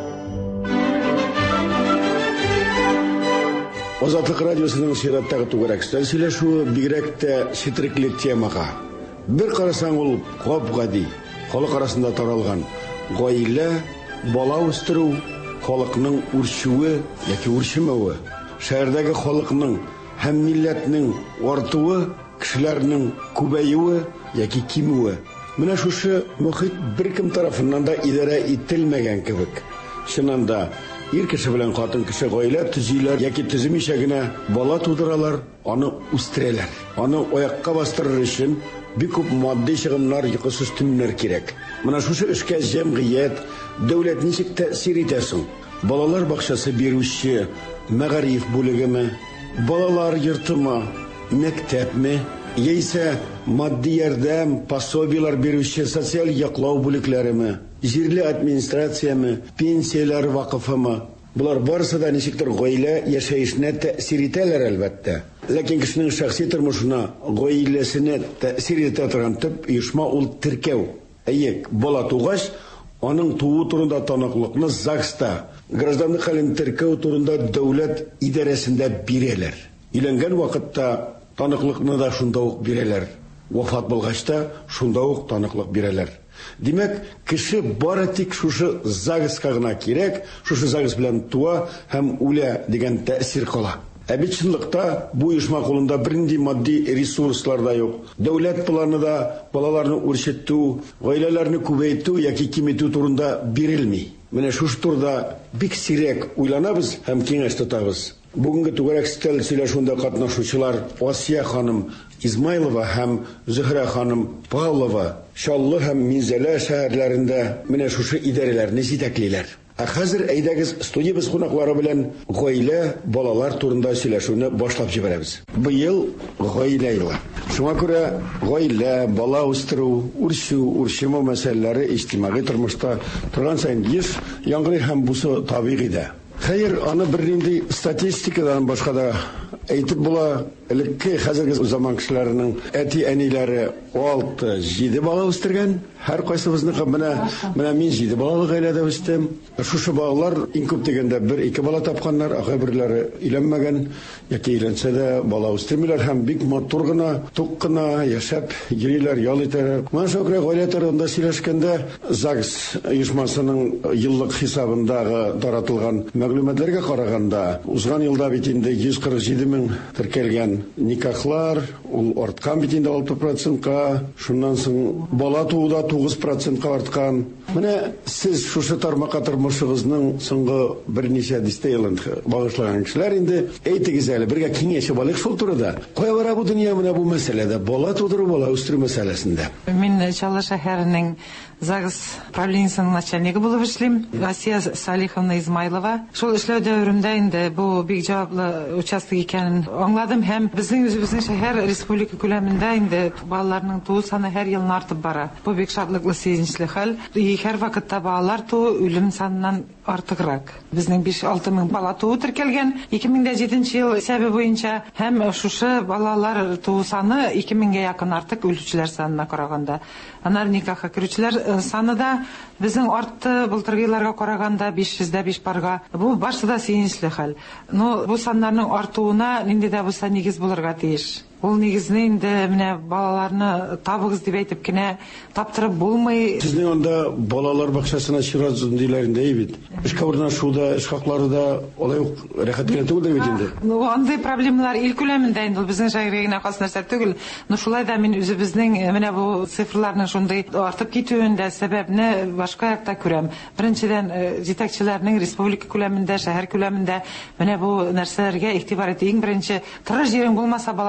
Азатлык радиосының сираттагы түгәрәк өстәл сөйләшүе бигрәк тә четерекле темага. Бер карасаң ул гап-гади, халык арасында таралган гаилә, бала үстерү, халыкның үрчүе яки үрчемәве, шәһәрдәге халыкның һәм милләтнең артуы, кешеләрнең күбәюе яки кимүе. Менә шушы мөхит беркем тарафыннан да идарә ителмәгән кебек. Чыннан да ир кеше белән хатын кеше гаилә төзиләр яки төземичә генә бала тудыралар, аны үстерәләр. Аны аякка бастырыр өчен бик күп матди чыгымнар, йокысыз төннәр кирәк. Менә шушы эшкә җәмгыять, дәүләт ничек тәэсир итәсен? Балалар бакчасы бирүче, мәгариф бүлегеме, балалар йортымы, мәктәпме, яисә матди ярдәм, пособиелар бирүче социаль яклау бүлекләреме, җирле администрациямы, пенсияләр вакыфымы? Булар барысы да ничектер гаилә яшәешенә тәэсир итәләр әлбәттә. Ләкин кешенең шәхси тормышына, гаиләсенә тәэсир итә торган төп оешма ул теркәү. Әйе, бала тугач, аның туу турында таныклыкны ЗАГСта, гражданлык хәлен теркәү турында дәүләт идарәсендә бирәләр. Өйләнгән вакытта таныклыкны да шунда ук бирәләр. Вафат булгач та шунда ук таныклык бирәләр. Димәк, кеше бары тик шушы ЗАГСка гына кирәк, шушы ЗАГС белән туа һәм үлә дигән тәэсир кала. Ә бит чынлыкта бу оешма кулында бернинди матди ресурслар да юк. Дәүләт планы да балаларны үрчетү, гаиләләрне күбәйтү яки киметү турында бирелми. Менә шушы турда бик сирәк уйланабыз һәм киңәш тотабыз. Бүгенге түгәрәк өстәл сөйләшүендә катнашучылар Асия ханым Измайлова һәм Зөһрә ханым Павлова Чаллы һәм Минзәлә шәһәрләрендә менә шушы идарәләрне җитәклиләр. Ә хәзер әйдәгез студиябыз кунаклары белән гаилә, балалар турында сөйләшүне башлап җибәрәбез. Быел гаилә елы. Шуңа күрә гаилә, бала үстерү, үрчү, үрчемә мәсьәләләре иҗтимагый тормышта торган саен еш яңгырый һәм бусы табигый да. Хәер, аны бернинди статистикадан башка да әйтеп була. Элекке хәзерге заман кешеләренең әти-әниләре алты җиде бала үстергән. Һәр кайсыбызныкы менә менә мин җиде балалы гаиләдә үстем. Шушы балалар иң күп дигәндә бер-ике бала тапканнар, ага берләре өйләнмәгән яки өйләнсә дә бала үстермиләр һәм бик матур гына, тук кына яшәп йөриләр, ял итәләр. Менә шуңа гаилә турында сөйләшкәндә ЗАГС оешмасының еллык хисабындагы таратылган мәгълүматларга караганда, узган елда бит инде йөз кырык җиде мең теркәлгән никахлар, ул арткан бит инде алты процентка, шуннан соң бала тууда тугыз процентка арткан. Менә сез шушы тармакка тормышыгызның соңгы берничә дистә елын багышлаган кешеләр инде әйтегез әле, бергә киңәшеп алыйк шул турыда. Кая бара бу дөнья менә бу мәсьәләдә, бала тудыру, бала үстерү мәсьәләсендә? Мин Чаллы шәһәренең ЗАГС правлениесенең начальнигы булып эшлим, Асия Салиховна Измайлова. Шул эшләү дәверендә инде бу бик җаваплы участок икәнен аңладым һәм безнең үзебезнең шәһәр республика күләмендә инде балаларның туу саны һәр ел артып бара. Бу бик шатлыклы, сөенечле хәл. Һәр вакытта балалар туу үлем санынан артыграк. Безнең биш-алты мең бала туу теркәлгән ике мең җиденче ел исәбе буенча һәм шушы балалар туу саны ике меңгә якын артык үлүчеләр санына караганда. Анар никахка керүчеләр саны да безнең артты былтыргы елларга караганда биш йөз дә биш парга. Бу барысы да сөенечле хәл. Но бу саннарның артуына нинди дә булса нигез булырга тиеш. Ул нигезне инде менә балаларны табыгыз дип әйтеп кенә таптырып булмый. Сезнең анда балалар бакчасына чират диләр инде бит. Эшкә урнашуда, эш хаклары да алай ук рәхәт белән түгел бит инде. Ну, андый проблемалар ил күләмендә инде, безнең шәһәргә генә хас нәрсә түгел. Но шулай да мин үзебезнең менә бу цифрларның шундый артып китүендә сәбәпне башка якта күрәм. Беренчедән, җитәкчеләрнең республика күләмендә, шәһәр күләмендә менә бу нәрсәләргә игътибар итә. Иң беренче, тырыш җирен булмаса бала табып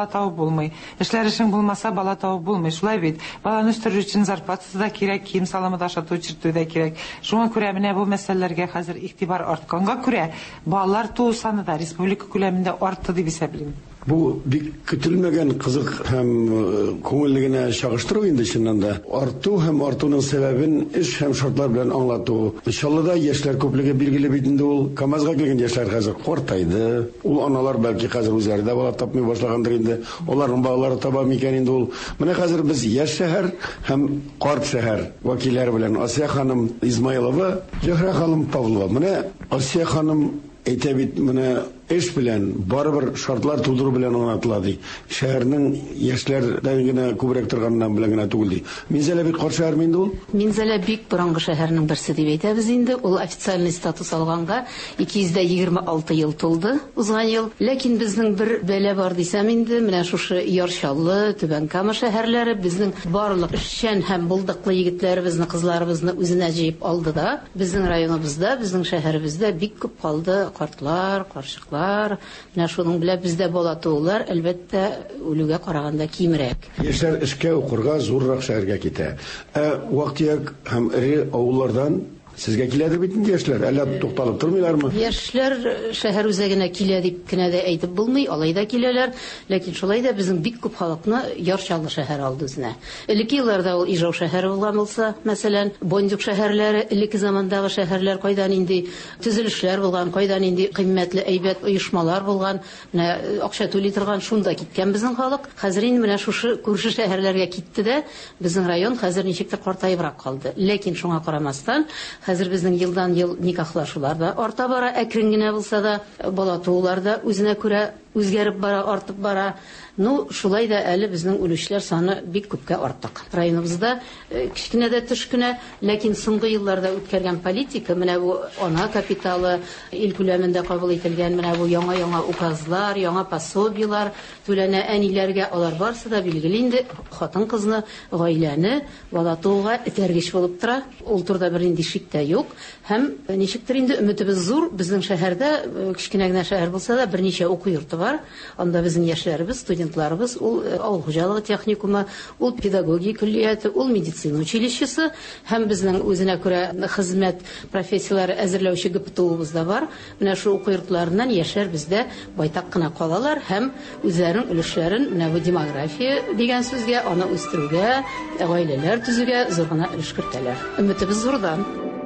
булмый. Эшләр эшең булмаса, бала табып булмый. Шулай бит. Баланы үстерү өчен зарплатасы да кирәк, кием саламы да ашату, чиртү дә кирәк. Шуңа күрә менә бу мәсьәләләргә хәзер игътибар артканга күрә, балалар туу саны да республика күләмендә артты дип исәплим. Бу бик көтелмәгән кызык һәм күңелле генә чагыштыру инде чыннан да. Арту һәм артуның сәбәбен эш һәм шартлар белән аңлату. Иншалла да яшьләр күплеге билгеле бит инде ул. КамАЗга килгән яшьләр хәзер картайды. Ул аналар бәлки хәзер үзләре дә бала тапмый башлагандыр инде. Аларның балалары таба микән инде ул. Менә хәзер без яшь шәһәр һәм карт шәһәр вәкилләре белән Асия ханым Измайлова, Зөһрә ханым Павлова. Менә Асия ханым әйтә бит менә эш белән барыбер шартлар тудыру белән аңлатыла ди. Шәһәрнең яшьләрдән генә күбрәк торганнан белән генә түгел ди. Минзәлә бик каршы шәһәр инде ул. Минзәлә бик борынгы шәһәрнең берсе дип әйтәбез инде. Ул официаль статус алганга ике йөз егерме алты ел тулды узган ел. Ләкин безнең бер бәлә бар дисәм инде, менә шушы Ярчаллы, Түбән Кама шәһәрләре безнең барлык эшчән һәм булдыклы егетләребезне, кызларыбызны үзенә җыеп алды да, безнең районыбызда, безнең шәһәребездә бик күп калды картлар, карчыклар. Менә шуның белән бездә бала туулар, әлбәттә, үлүгә караганда кимрәк. Яшьләр эшкә укырга зуррак шәһәргә китә. Ә вакытык һәм ире авыллардан Сезгә киләдер бит инде яшьләр, әллә тукталып тормыйлармы? Яшьләр шәһәр үзәгенә килә дип кенә дә әйтеп булмый, алай да киләләр, ләкин шулай да безнең бик күп халыкны Ярчаллы шәһәр алды үзенә. Элекке елларда ул Ижау шәһәре булган булса, мәсәлән, Бондюк шәһәрләре, элекке замандагы шәһәрләр кайдан инде төзелешләр булган, кайдан инде кыйммәтле әйбәт оешмалар булган, менә акча түли торган, шунда киткән безнең халык. Хәзер инде менә шушы күрше шәһәрләргә китте дә, безнең район хәзер ничектер картайыбрак калды. Ләкин шуңа карамастан, хәзер безнең елдан ел никахлашулар да арта бара, әкрен генә булса да, бала туулар да үзенә күрә үзгәреп бара, артып бара. Ну, шулай да әле безнең үлүчләр саны бик күпкә артык. Районыбызда кичкенә дә төшкенә, ләкин соңгы елларда үткәргән политика, менә бу ана капиталы ил күләмендә кабул ителгән, менә бу яңа-яңа указлар, яңа пособиелар түләнә әниләргә, алар барсы да билгеле инде хатын-кызны, гаиләне бала тууга этәргеч булып тора. Ул турда бер нинди шик тә юк. Һәм ничектер инде өметебез зур. Безнең шәһәрдә кичкенә генә шәһәр булса да берничә уку йорты бар. Анда безнең яшьләребез, студентларыбыз, ул авыл хуҗалыгы техникумы, ул педагогия күллияте, ул медицина училищесы һәм безнең үзенә күрә хезмәт профессияләре әзерләүче ГПТУбыз да бар. Менә шу уку йортларыннан яшьләр бездә байтак кына калалар һәм үзләренең өлешләрен менә бу демография дигән сүзгә, аны үстерүгә, гаиләләр төзүгә зур гына өлеш кертәләр. Өметебез зурдан.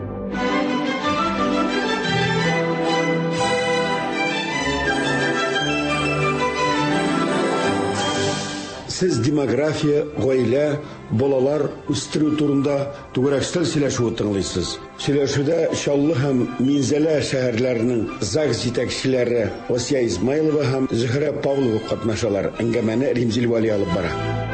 Сез демография, гаилә, балалар үстерү турында түгәрәк сөйләшү тыңлыйсыз. Сөйләшүдә Чаллы һәм Минзәлә шәһәрләренең ЗАГС җитәкчеләре Асия Измайлова һәм Зөһрә Павлова катнашалар. Әңгәмәне Римзил Вали алып бара.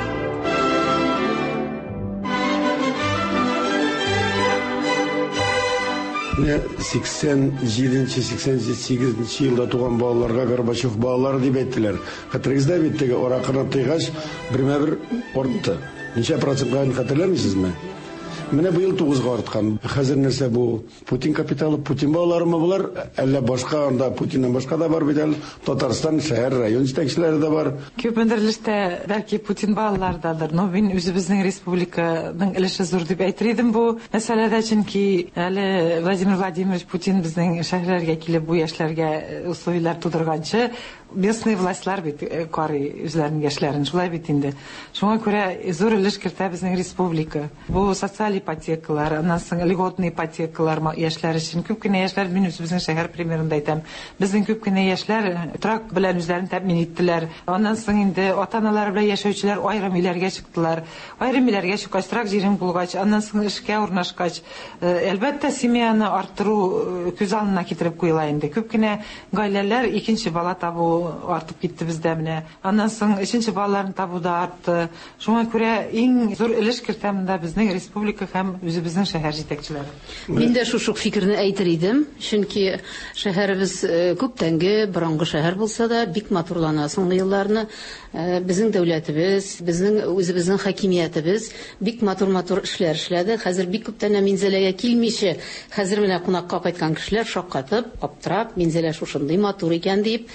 сиксән җиденче - сиксән сигезенче елда туган балаларга Горбачев балалары дип әйттеләр. Хәтерегездә бит теге аракыны тыйгач бермә-бер артты. Ничә процентка хәтерләмисезме? Менә быел тугызга арткан. Хәзер нәрсә бу? Путин капиталы, Путин балаларымы булар? Әллә башка анда Путиннан башка да бар бит әле. Татарстан шәһәр район җитәкчеләре дә бар. Күпмедерлештә бәлки Путин балалардадыр. Но мин үзебезнең республиканың өлеше зур дип әйтер идем бу мәсьәләдә, чөнки әле Владимир Владимирович Путин безнең шәһәрләргә килеп бу яшьләргә условиялар тудырганчы, местный властьлар бит карый үзләренең яшьләрен, шулай бит инде. Шуңа күрә зур өлеш кертә безнең республика. Бу социаль ипотекалар, аннан соң льготный ипотекалар яшьләр өчен. Күп кенә яшьләр, мин үзебезнең шәһәр примерында әйтәм, безнең күп кенә яшьләр трак белән үзләрен тәэмин иттеләр. Аннан соң инде ата-аналар белән яшәүчеләр айрым илләргә чыктылар. Айрым илләргә чыккач, трак җирен булгач, аннан соң эшкә урнашкач, әлбәттә семьяны арттыру күз алдына китереп куела инде. Күп кенә гаиләләр икенче бала табу артып китте бездә менә. Аннан соң өченче балаларны табу да артты. Шуңа күрә иң зур өлеш кертә монда безнең республика һәм үзебезнең шәһәр җитәкчеләре. Мин дә шушы фикерне әйтер идем, чөнки шәһәребез күптәнге борынгы шәһәр булса да бик матурлана. Соңгы елларны безнең дәүләтебез, безнең үзебезнең хакимиятебез бик матур-матур эшләр эшләде. Хәзер бик күптән Минзәләгә килмичә, хәзер менә кунакка кайткан кешеләр шаккатып, аптырап, Минзәлә шушындый матур икән дип китәләр.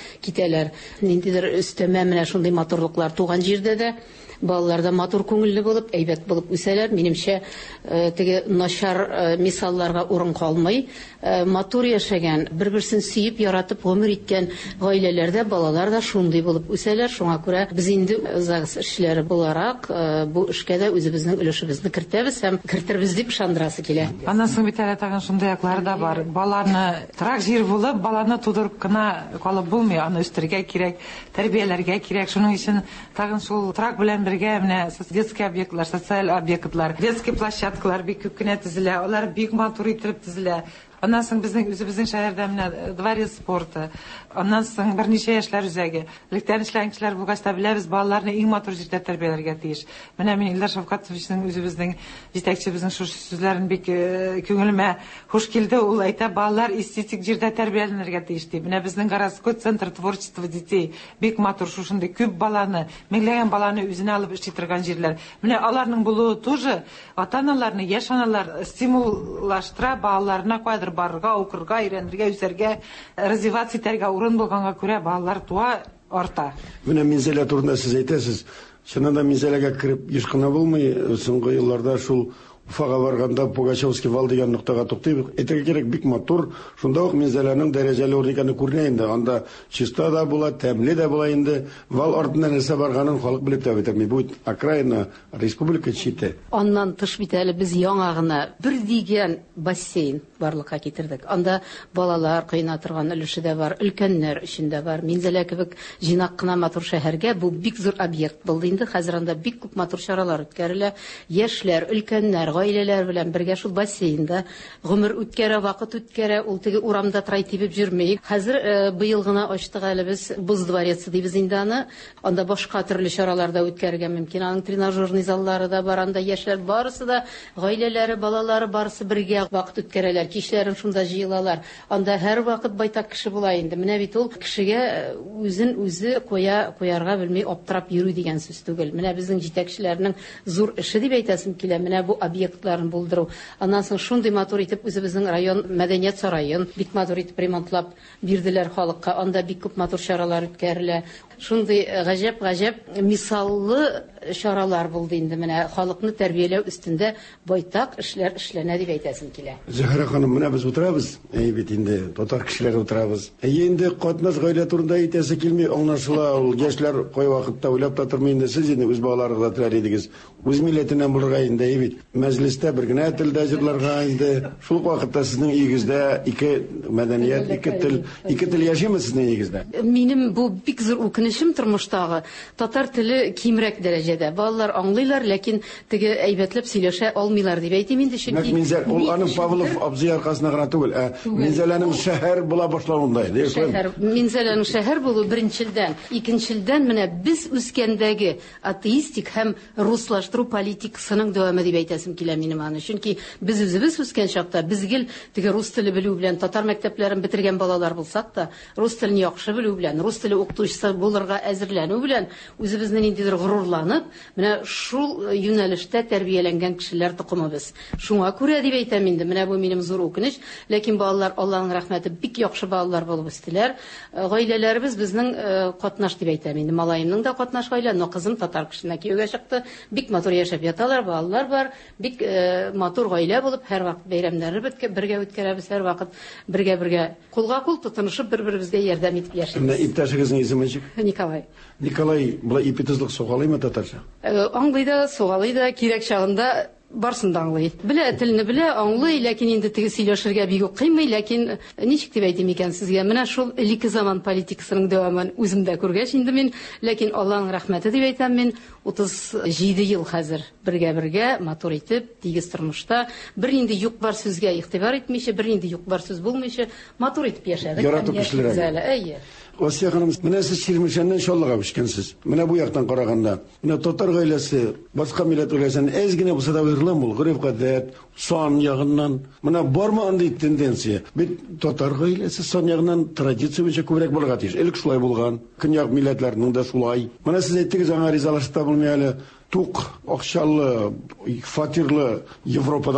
үткәрәләр. Ниндидер өстәмә менә шундый матурлыклар туган җирдә дә балалар да матур күңелле булып, әйбәт булып үсәләр. Минемчә, теге начар мисалларга урын калмый. Матур яшәгән, бер-берсен сөеп, яратып гомер иткән гаиләләрдә балалар да шундый булып үсәләр. Шуңа күрә без инде ЗАГС эшләре буларак бу эшкә дә үзебезнең өлешебезне кертәбез һәм кертербез дип ышандырасы килә. Аннан соң бит әле тагын шундый яклар да бар. Баланы трак җир булып, баланы тудырып кына калып булмый. Аны үстергә кирәк, тәрбияләргә кирәк. Шуның өчен тагын шул трак белән бергә менә детский объектлар, социаль объектлар, детский площадкалар бик күп кенә төзелә. Алар бик матур итеп төзелә. Аннан соң безнең үзебезнең шәһәрдә менә дворец спорты. Аннан соң берничә яшьләр үзәге. Электән эшләгән кешеләр булгач та беләбез, балаларны иң матур җирдә тәрбияләргә тиеш. Менә мин Илдар Шавкатовичның үзебезнең җитәкчебезнең шушы сүзләрен бик күңелемә хуш килде. Ул әйтә, балалар эстетик җирдә тәрбияләнергә тиеш ди. Менә безнең городской центр творчества детей бик матур, шушындый күп баланы, меңләгән баланы үзенә алып эшли торган җирләр. Менә аларның булуы тоже ата-аналарны, яшь аналар стимуллаштыра, балаларына кайдыр барырга, укырга, өйрәнергә, үсәргә, развиваться итәргә урын булганга күрә балалар туа арта. Менә Минзәлә турында сез әйтәсез. Чыннан да Минзәләгә кирип еш кына булмый, соңгы елларда шул Уфага барганда Пугачевский вал дигән ноктага туктыйбыз. Әйтергә кирәк, бик матур. Шунда ук Минзәләнең дәрәҗәле урын икәнен күренә инде. Анда чиста да була, тәмле дә була инде. Вал артыннан нәрсә барганын халык белеп тә бетми. Бу окраина республика чите. Аннан тыш бит әле без яңа гына бер дигән бассейн барлыкка китердек. Анда балалар кыйна торган өлеше дә бар, өлкәннәр өчен дә бар. Минзәлә кебек җинак кына матур шәһәргә бу бик зур объект булды инде. Хәзер анда бик күп матур чаралар үткәрелә. Яшьләр, өлкәннәр, гаиләләр белән бергә шул бассейнда гомер үткәрә, вакыт үткәрә, ул теге урамда трай тибеп йөрмәй. Хәзер быел гына ачтык әле без Боз дворец дибез инде аны. Анда башка төрле чараларда үткәрергә мөмкин. Аның тренажерный заллары да бар, анда яшьләр барысы да, гаиләләре, балалары барысы бергә вакыт үткәрәләр. Кичләрен шунда җыелалар. Анда һәр вакыт байтак кеше була инде. Менә бит ул кешегә үзен үзе куя, куярга белми аптырап йөрү дигән сүз түгел. Менә безнең җитәкчеләрнең зур эше дип әйтәсем килә. Менә бу объектларын булдыру. Аннан соң шундый матур итеп үзебезнең район мәдәният сараен бик матур итеп ремонтлап бирделәр халыкка. Анда бик күп матур чаралар үткәрелә. Шундый гаҗәп-гаҗәп мисаллы чаралар булды инде. Менә халыкны тәрбияләү өстендә байтак эшләр эшләнә дип әйтәсем килә. Зәһрә ханым, менә без утырабыз, әйбит инде, татар кешеләре утырабыз. Инде катнаш гаилә турында әйтәсе килми, аңлашыла, ул яшьләр кай вакытта уйлап та тормый инде. Сез инде үз балаларыгызга теләр идегез. Үз милләтеннән булырга инде, әйбит. Мәҗлестә бер генә телдә җырларга инде. Шул вакытта сезнең игездә ике мәдәният, ике тел, ике тел яшәме сезнең игездә? Минем бу бик зур үкенечем тормыштагы. Татар теле кимрәк дәрәҗәдә. Балалар аңлыйлар, ләкин теге әйбәтләп сөйләшә алмыйлар дип әйтим инде. Чөнки Минзәл, ул аның Павлов абзый аркасына гына түгел, ә Минзәләнең шәһәр була башлавында. Шәһәр, Минзәләнең шәһәр булу беренчелдән, икенчелдән менә без үскәндәге атеистик һәм руслаштыру политикасының дәвамы дип әйтәсем килә минем аны. Чөнки без үзебез үскән чакта безгел теге рус теле белү белән татар мәктәпләрен бетергән балалар булсак та, рус телен яхшы белү белән, рус теле укытучысы булырга әзерләнү белән үзебезне ниндидер горурланып, менә шул юнәлештә тәрбияләнгән кешеләр тукымыбыз. Шуңа күрә дип әйтәм инде, менә бу минем зур үкенеч, ләкин балалар, Аллаһның рәхмәте, бик яхшы балалар булып үстеләр. Гаиләләребез безнең катнаш дип әйтәм инде. Малаемның да катнаш гаилә, но кызым татар кешенә кияүгә чыкты. Бик матур яшәп яталар, балалар бар. Бик матур гаилә булып, һәр вакыт бәйрәмнәрне бергә үткәрәбез, һәр вакыт бергә-бергә кулга-кул тотынышып бер-беребезгә ярдәм итеп яшәбез. Менә иптәшегезнең исеме ничек? Николай. Николай, була ипетезлек сугалыймы татарча? Аңлый да, сугалый да, кирәк чагында барсын да аңлый. Белә, телне белә, аңлый, ләкин инде теге сөйләшергә бик үк кыймый, ләкин ничек дип әйтим икән сезгә? Менә шул элекке заман политикасының дәвамын үземдә күргәч инде мин, ләкин Аллаһның рәхмәте дип әйтәм мин, утыз җиде ел хәзер бергә-бергә матур итеп, тигез тормышта, бер инде юк-бар сүзгә игътибар итмичә, бер инде юк-бар сүз булмыйча, матур итеп яшәдек. Яратып эшләргә. Әйе. Асия ханым, менә сез Чирмешәннән Чаллыга күчкәнсез. Менә бу яктан караганда, менә татар гаиләсе, башка милләт гаиләсен әз генә булса да верләм ул, гырыф-гадәт, сан ягыннан. Менә бармы андый тенденция? Бит татар гаиләсе сан ягыннан традиция буенча күбрәк булырга тиеш. Элек шулай булган. Көньяк милләтләрнең дә шулай. Менә сез әйттегез, аңа ризалашып та булмый әле. Тук, акчалы, фатирлы Европада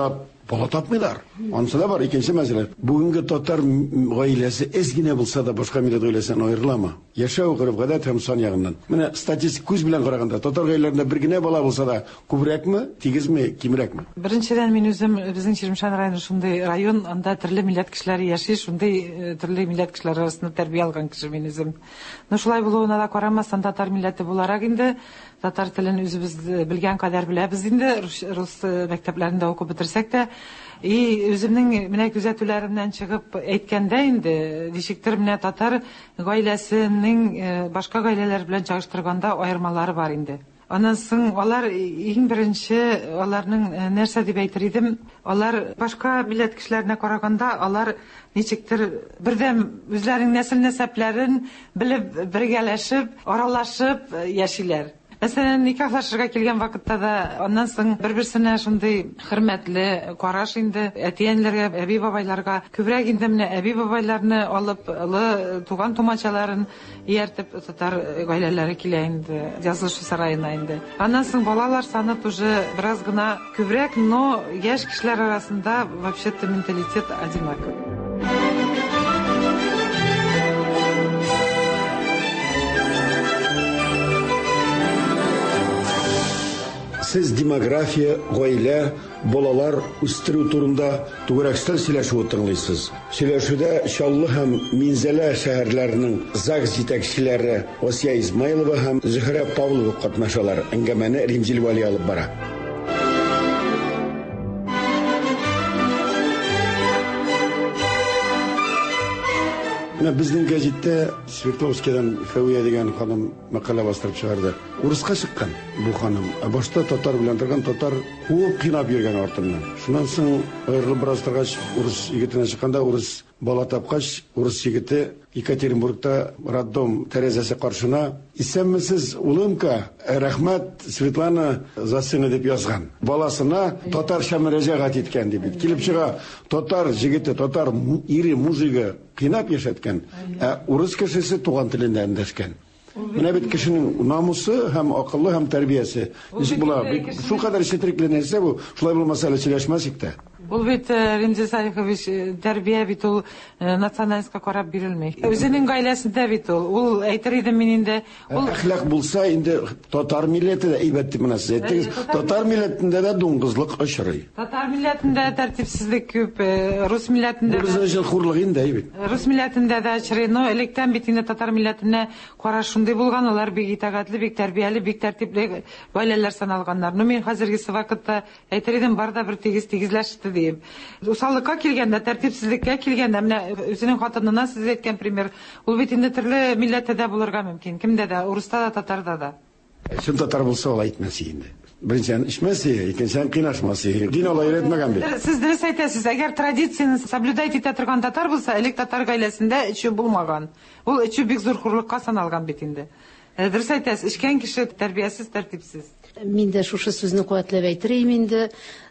бала тапмыйлар. Анысы да бар, икенче мәсьәлә. Бүгенге татар гаиләсе эз генә булса да башка милләт гаиләсеннән аерыламы? Яшәү гореф-гадәт һәм сан ягыннан. Менә статистик күз белән караганда, татар гаиләләрендә бер генә бала булса да күбрәкме, тигезме, кимрәкме? Беренчедән, мин үзем безнең Чирмешан районы шундый район, анда төрле милләт кешеләре яши, шундый төрле милләт кешеләре арасында тәрбия алган кеше мин үзем. Ну шулай булуына да карамастан, татар милләте буларак инде татар телен үзебез белгән кадәр беләбез инде, рус мәктәпләрендә укып бетерсәк тә, и үземнең менә күзәтүләремнән чыгып әйткәндә инде, ничектер менә татар гаиләсенең башка гаиләләр белән чагыштырганда аермалары бар инде. Аннан соң алар иң беренче, аларның нәрсә дип әйтер идем, алар башка милләт кешеләренә караганда, алар ничектер бердәм үзләренең нәсел-нәсәпләрен белеп, бергәләшеп, аралашып яшиләр. Мәсәлән, никахлашырга килгән вакытта да, аннан соң бер-берсенә шундый хөрмәтле караш инде, әтиәнләргә, әби-бабайларга, күбрәк инде менә әби-бабайларны алып, олы туган тумачаларын ияртеп, татар гаиләләре килә инде, язылышу сараена инде. Аннан соң балалар саны тоже бераз гына күбрәк, но яшь кешеләр арасында вообще-то менталитет одинаков. Сез демография, гаилә, балалар үстерү турында түгәрәкстән сөйләшү тыңлыйсыз. Сөйләшүдә Чаллы һәм Минзәлә шәһәрләренең ЗАГС җитәкчеләре Асия Измайлова һәм Зөһрә Павлова катнашалар. Әңгәмәне Римзил Вали алып бара. Безнең гәҗиттә Свердловскидан Фәвия дигән ханым мәкалә бастырып чыгарды. Урыска чыккан бу ханым. Башта татар белән торган, татар куып кыйнап йөргән артыннан. Шуннан соң аерылып бераз торгач, урыс егетенә чыкканда, урыс бала тапкач, урыс егете Екатеринбургта роддом тәрәзәсе каршына "Исәнмесез, улымка, рәхмәт, Светлана за сыны" дип язган. Баласына татарча мөрәҗәгать иткән дип. Килеп чыга, татар җегете, татар ире мужига кыйнап яшәткән, ә урыс кешесе туган телендә эндәшкән. Менә бит кешенең намусы һәм акыллы һәм тәрбиясе. Ничек була? Шул кадәр четерекле нәрсә бу. Шулай булмаса әле сөйләшмәсек тә. Ул бит Римзил Салихович тәрбия бит ул националистка карап бирелмәй. Үзенең гаиләсендә бит ул. Ул әйтер идем мин инде, ул әхлак булса инде татар милләте дә әйбәт дип менә сез әйттегез. Татар милләтендә дә дуңгызлык очрый. Татар милләтендә тәртипсезлек күп, рус милләтендә дә. Бу үзенең хурлыгы инде бит. Рус милләтендә дә очрый. Но электән бит инде татар милләтенә караш шундый булган, алар бик итәгатьле, бик тәрбияле, бик тәртипле гаиләләр саналганнар. Но мин хәзерге вакытта әйтер идем, бар да бер тигез-тигезләште дип. Усаллыкка килгәндә, тәртипсезлеккә килгәндә, менә үзенең хатынына сез әйткән пример, ул бит инде төрле милләттә булырга мөмкин. Кемдә дә, урыста да, татарда да. Шул татар булса, ул әйтмәс инде. Беренчән ичмәсе, икенчән кыйнашмасы. Дин алай өйрәтмәгән бит. Сез дөрес әйтәсез, әгәр традицияны соблюдать итә торган татар булса, элек татар гаиләсендә эчү булмаган. Ул эчү бик зур хурлыкка саналган бит инде. Дөрес әйтәсез, эчкән кеше тәрбиясез, тәртипсез. Мин дә шушы сүзне куәтләп әйтер инде.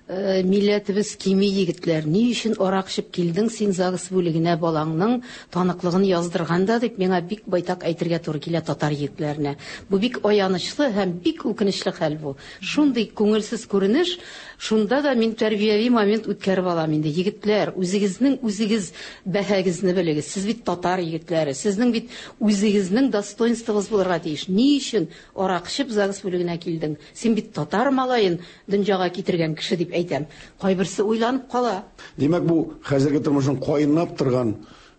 Милләтебез кими егетләр, ни өчен арак эчеп килдең син ЗАГС бүлегенә балаңның таныклыгын яздырганда дип миңа бик байтак әйтергә туры килә татар егетләренә. Бу бик аянычлы һәм бик үкенечле хәл бу. Шундый күңелсез күренеш, шунда да мин тәрбияви момент үткәреп алам инде. Егетләр, үзегезнең үзегез бәһәгезне белегез. Сез бит татар егетләре, сезнең бит үзегезнең достоинствогыз булырга тиеш. Ни өчен арак эчеп ЗАГС бүлегенә килдең? Син бит татар малаен дөньяга китергән кеше дип әйтәм. Кайберсе уйланып кала. Димәк, бу хәзерге тормышын кайнап торган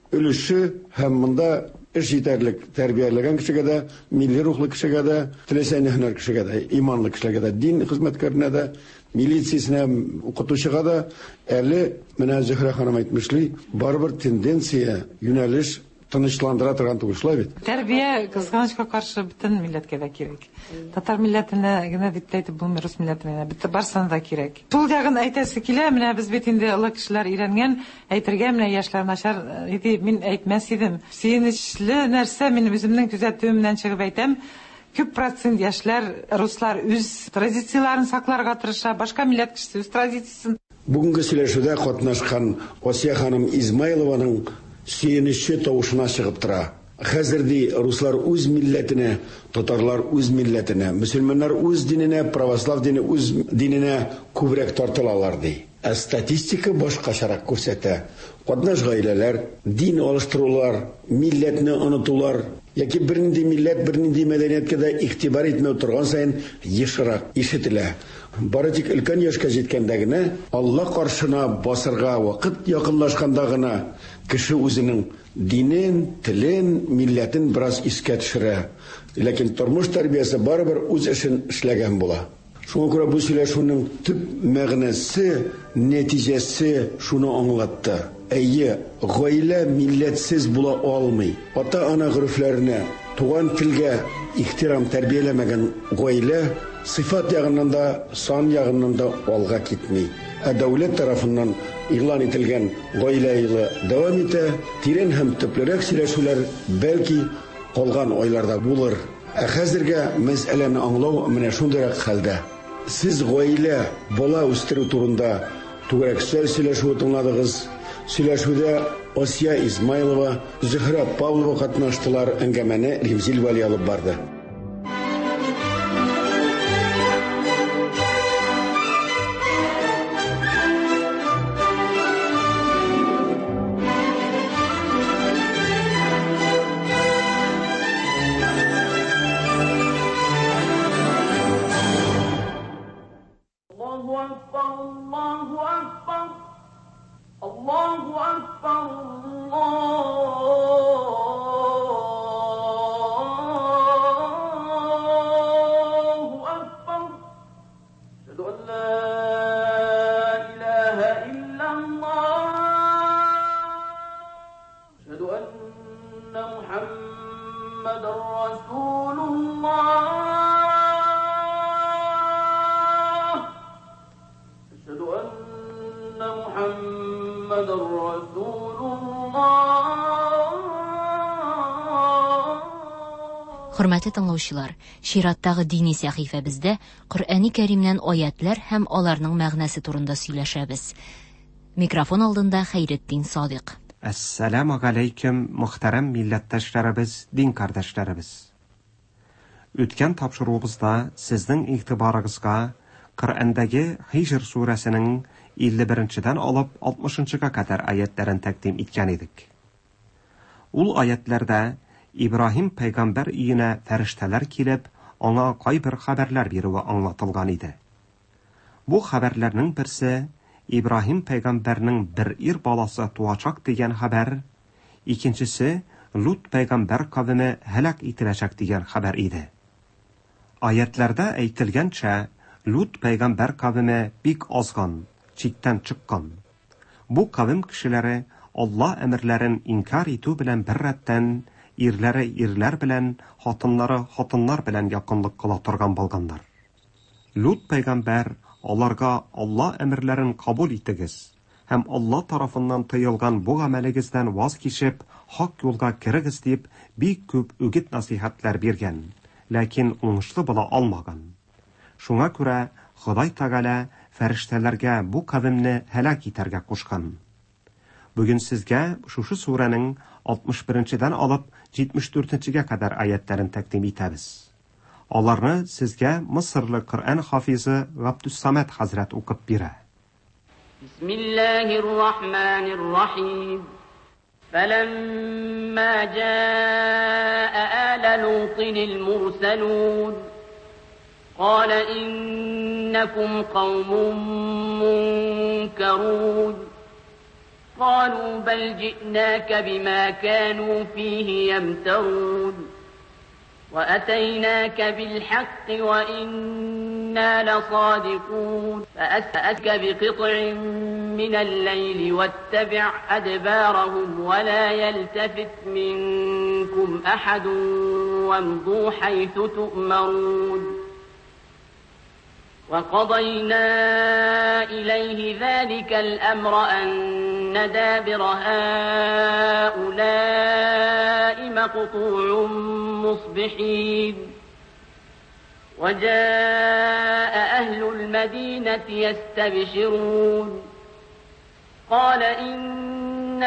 өлеше һәм монда эш җитәрлек тәрбияләгән кешегә дә, милли рухлы кешегә дә, теләсәне һөнәр кешегә дә, иманлы кешегә дә, дин хезмәткәренә дә, милициясенә, укытучыга да әле менә Зөһрә ханым әйтмешли, барыбер тенденция, юнәлеш тынычландыра торган түгел, шулай бит. Тәрбия кызганычка каршы бөтен милләткә дә кирәк. Татар милләтенә генә дип әйтеп булмый, рус милләтенә бөтен барсына да кирәк. Шул ягын әйтәсе килә, менә без бит инде олы кешеләр өйрәнгән, әйтергә менә яшьләр начар иде, мин әйтмәс идем. Сөенечле нәрсә, мин үземнең күзәтүемнән чыгып әйтәм, күп процент яшьләр, руслар үз традицияларын сакларга тырыша, башка милләт кешесе үз традициясын. Бүгенге сөйләшүдә катнашкан Асия ханым Измайлованың сөенече тавышына чыгып тора. Хәзер ди руслар үз милләтенә, татарлар үз милләтенә, мөселманнар үз диненә, православ дине үз диненә күбрәк тартылалар ди. Ә статистика башкачарак күрсәтә. Катнаш гаиләләр, дин алыштырулар, милләтне онытулар, яки бернинди милләт, бернинди мәдәнияткә дә игътибар итмәү торган саен ешрак ишетелә. Бары тик өлкән яшькә җиткәндә генә, Алла каршына басырга вакыт якынлашканда гына кеше үзенең динен, телен, милләтен бераз искә төшерә. Ләкин тормыш тәрбиясе барыбер үз эшен эшләгән була. Шуңа күрә бу сөйләшүнең төп мәгънәсе, нәтиҗәсе шуны аңлатты. Әйе, гаилә милләтсез була алмый. Ата-ана гырыфләренә, туган телгә ихтирам тәрбияләмәгән гаилә сыйфат ягыннан да, сан ягыннан да алга китми. Ә дәүләт тарафыннан игълан ителгән гаилә елы дәвам итә, тирән һәм төплерәк сөйләшүләр бәлки калган айларда булыр. Ә хәзергә мәсьәләне аңлау менә шундыйрак хәлдә. Сез гаилә, бала үстерү турында түгәрәк сөйләшү тыңладыгыз. Сөйләшүдә Асия Измайлова, Зөһрә Павлова катнаштылар, әңгәмәне Римзил Вали алып барды. Хөрмәтле тыңлаучылар, чираттагы дини сәхифәбездә Коръәни Кәримнән аятлар һәм аларның мәгънәсе турында сөйләшәбез. Микрофон алдында Хәйретдин Садык. Ассаламу алейкум, мөхтәрәм милләттәшләребез, дин кардәшләребез. Үткән тапшыруыбызда сезнең игътибарыгызга Коръәндәге Хижр сүрәсенең илле беренчедән алып алтмышынчыга кадәр аятларын тәкъдим иткән идек. Ул аятларда Ибраһим пәйгамбәр өенә фәрештәләр килеп, аңа кайбер хәбәрләр бирүе аңлатылган иде. Бу хәбәрләрнең берсе Ибраһим пәйгамбәрнең бер ир баласы туачак дигән хәбәр, икенчесе Лут пәйгамбәр кавеме һәлак ителәчәк дигән хәбәр иде. Аятларда әйтелгәнчә, Лут пәйгамбәр кавеме бик азган, читтән чыккан. Бу кавем кешеләре Алла әмерләрен инкар итү белән бер рәттән ирләре ирләр белән, хатыннары хатыннар белән якынлык кыла торган булганнар. Лут пәйгамбәр аларга Алла әмерләрен кабул итегез һәм Алла тарафыннан тыелган бу гамәлегездән ваз кичеп, хак юлга кирегез дип бик күп үгит насихатлар биргән, ләкин уңышлы була алмаган. Шуңа күрә Ходай Тәгалә фәрештәләргә бу кавемне һәлак итәргә кушкан. Бүген сезгә шушы сүрәнең алтмыш беренчедән алып җитмеш дүртенчегә кадәр аятларын тәкъдим итәбез. Аларны сезгә Мисырлы Коръән хафизы Габдуссамад хәзрәт укып бирә. Бисмиллаһир-рахманир-рахим. فلما جاء آل لوط المرسلون قال إنكم قوم منكرون قالوا بل جئناك بما كانوا فيه يمترون وأتيناك بالحق وإنا لصادقون فأسأك بقطع من الليل واتبع أدبارهم ولا يلتفت منكم أحد وامضوا حيث تؤمرون وقضينا إليه ذلك الأمر أن دابر هؤلاء مقطوع مصبحين وجاء أهل المدينة يستبشرون قال إن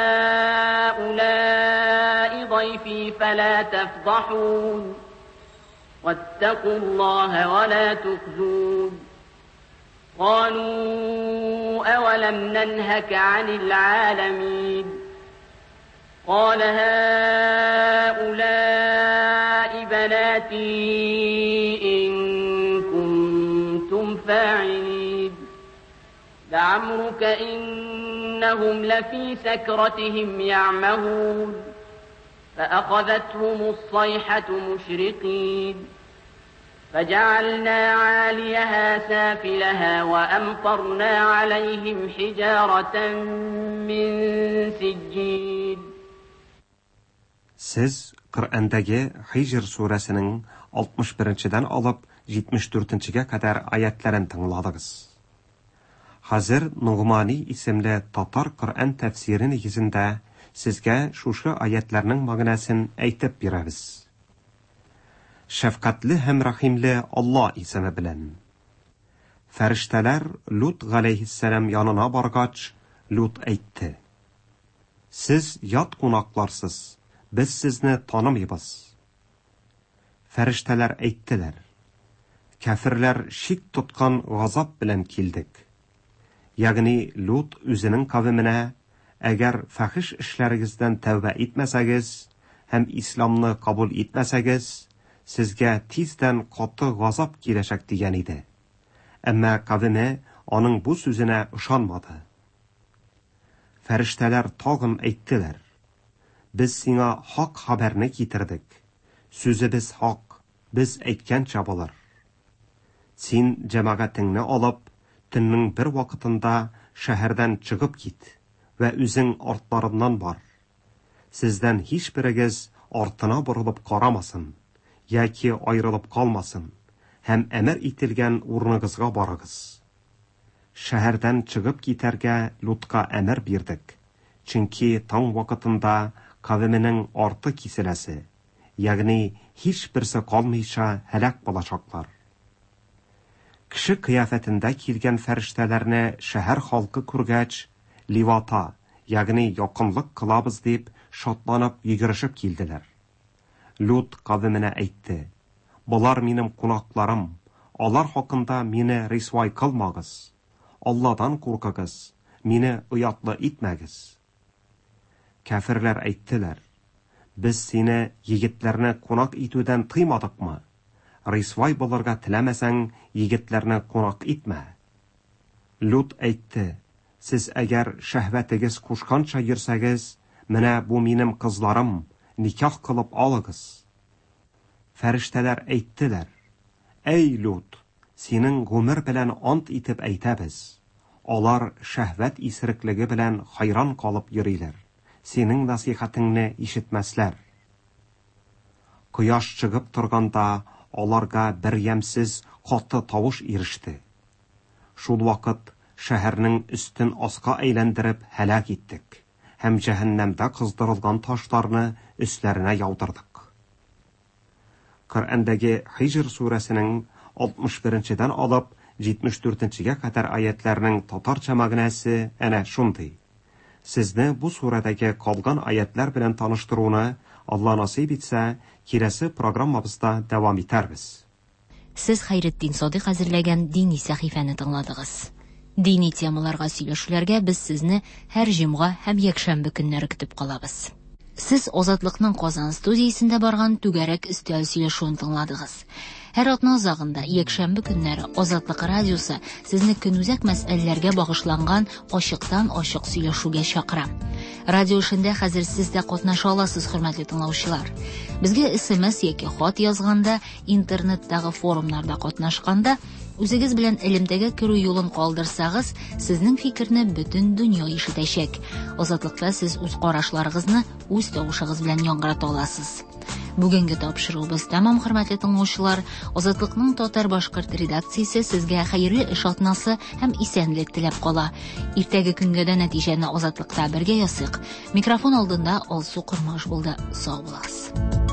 هؤلاء ضيفي فلا تفضحون واتقوا الله ولا تخزون قالوا أولم ننهك عن العالمين قال هؤلاء بناتي إن كنتم فاعلين لعمرك إنهم لفي سكرتهم يعمهون فأخذتهم الصيحة مشرقين فجعلنا عاليها سافلها وأمطرنا عليهم حجارة من سجيل. Siz Qur'ondagi Hijr surasining oltmish birinchidan olib yetmish to'rtinchiga qadar oyatlarini tingladingiz. Hozir Nug'mani ismli Tatar Qur'on tafsiri negizida sizga shu oyatlarning ma'nosini aytib beramiz. Shafqatli ham rahimli Alloh ismi bilan. Farishtalar Lut alayhissalom yonina borgach, Lut aytdi: Siz yot qo'noqlarsiz, biz sizni tanimaymiz. Farishtalar aytdilar: Kafirlar shik tutgan g'azab bilan keldik. Ya'ni Lut o'zining qavmine agar fahish ishlaringizdan tavba etmasangiz, ham islomni qabul etmasangiz, sizga tezdan qattiq g'azab kelajak degan edi. Ammo qavmi uning bu so'zine ishonmadi. Farishtalar tog'im aytdilar: Biz senga haq xabarni keltirdik. So'zimiz haq, biz aytgancha bo'lar. Sen jamoatingni olib, tunning bir vaqtida shahardan chiqib ket va o'zing ortlarimdan bor. Sizdan hech birigiz ortına burilib qaramasin yoki ayrilib qolmasin. Ham amr etilgan o'rningizga borig'iz. Shahardan chiqib ketarga Lutga amr berdik. Chunki tong vaqtida qavmining orti kesilasi, ya'ni hech birisi qolmaycha halak bo'lacaklar. Kishi qiyofatida kelgan farishtalarni shahar xalqi ko'rgach, livata, ya'ni yoqimlik qilamiz deb shodlanib yugurishib keldilar. Lut qavmine aytdi: Bular mening qo'noqlarim, ular haqida meni risvoy qilmagiz. Allohdan qo'rqigiz, meni uyatli etmagiz. Kafirlar aytdilar: Biz seni yigitlarni qo'noq etuvdan tiymadikmi? Risvoy bo'larga tilamasang, yigitlarni qo'noq etma. Lut aytdi: Siz agar shahvatigiz qo'shqancha yursangiz, mana bu mening qizlarim, nikoh qilib oligiz. Farishtalar aytdilar: Ey Lut, sening umr bilan ont etib aytamiz. Ular shahvat isrikligi bilan hayron qolib yurilar. Sening nasihatingni eshitmaslar. Quyosh chiqib turganda ularga bir yamsiz qattiq tovush erishdi. Shu vaqt shaharning ustin osqa aylantirib halak etdik. Ham jahannamda qizdirilgan toshlarni üstlerine yağdırdık. Qur'ondagi Hijr surasining oltmish birinchidan olib yetmish to'rtinchiga qadar oyatlarining tatarcha ma'nosi ana shunday. Sizni bu suradagi qolgan oyatlar bilan tanishtiruvni Alloh nasib etsa, kelasi programmamizda davom etamiz. Siz Xayriddin Sodiq hazırlagan diniy sahifani tingladingiz. Diniy temalarga сөйләшүләргә biz sizni har jumga ham yakshanba kunlari kutib qolamiz. Siz Ozodlikning Qozon studiyasida borgan түгәрәк үстәл сөйләшүен тыңладыгыз. Һәр атна узагында yakshanba kunlari Ozodlik радиосы сезне көнүзәк мәсьәләләргә багышланган ачыктан ачык сөйләшүгә чакыра. Радио эшендә хәзер сез дә катнаша аласыз, хөрмәтле тыңлаучылар. Безгә эс-эм-эс яки хат язганда, интернеттагы форумнарда катнашканда, үзегез белән элемтәгә керү юлын калдырсагыз, сезнең фикерне бөтен дөнья ишетәчәк. Озатлыкта сез үз карашларыгызны үз тавышыгыз белән яңгырата аласыз. Бүгенге тапшыруыбыз тәмам, хөрмәтле тыңлаучылар. Озатлыкның татар-башкорт редакциясе сезгә хәерле эш атнасы һәм исәнлек теләп кала. Иртәге көнгә дә нәтиҗәне Озатлыкта бергә ясыйк. Микрофон алдында Алсу Кырмаш булды. Сау булыгыз.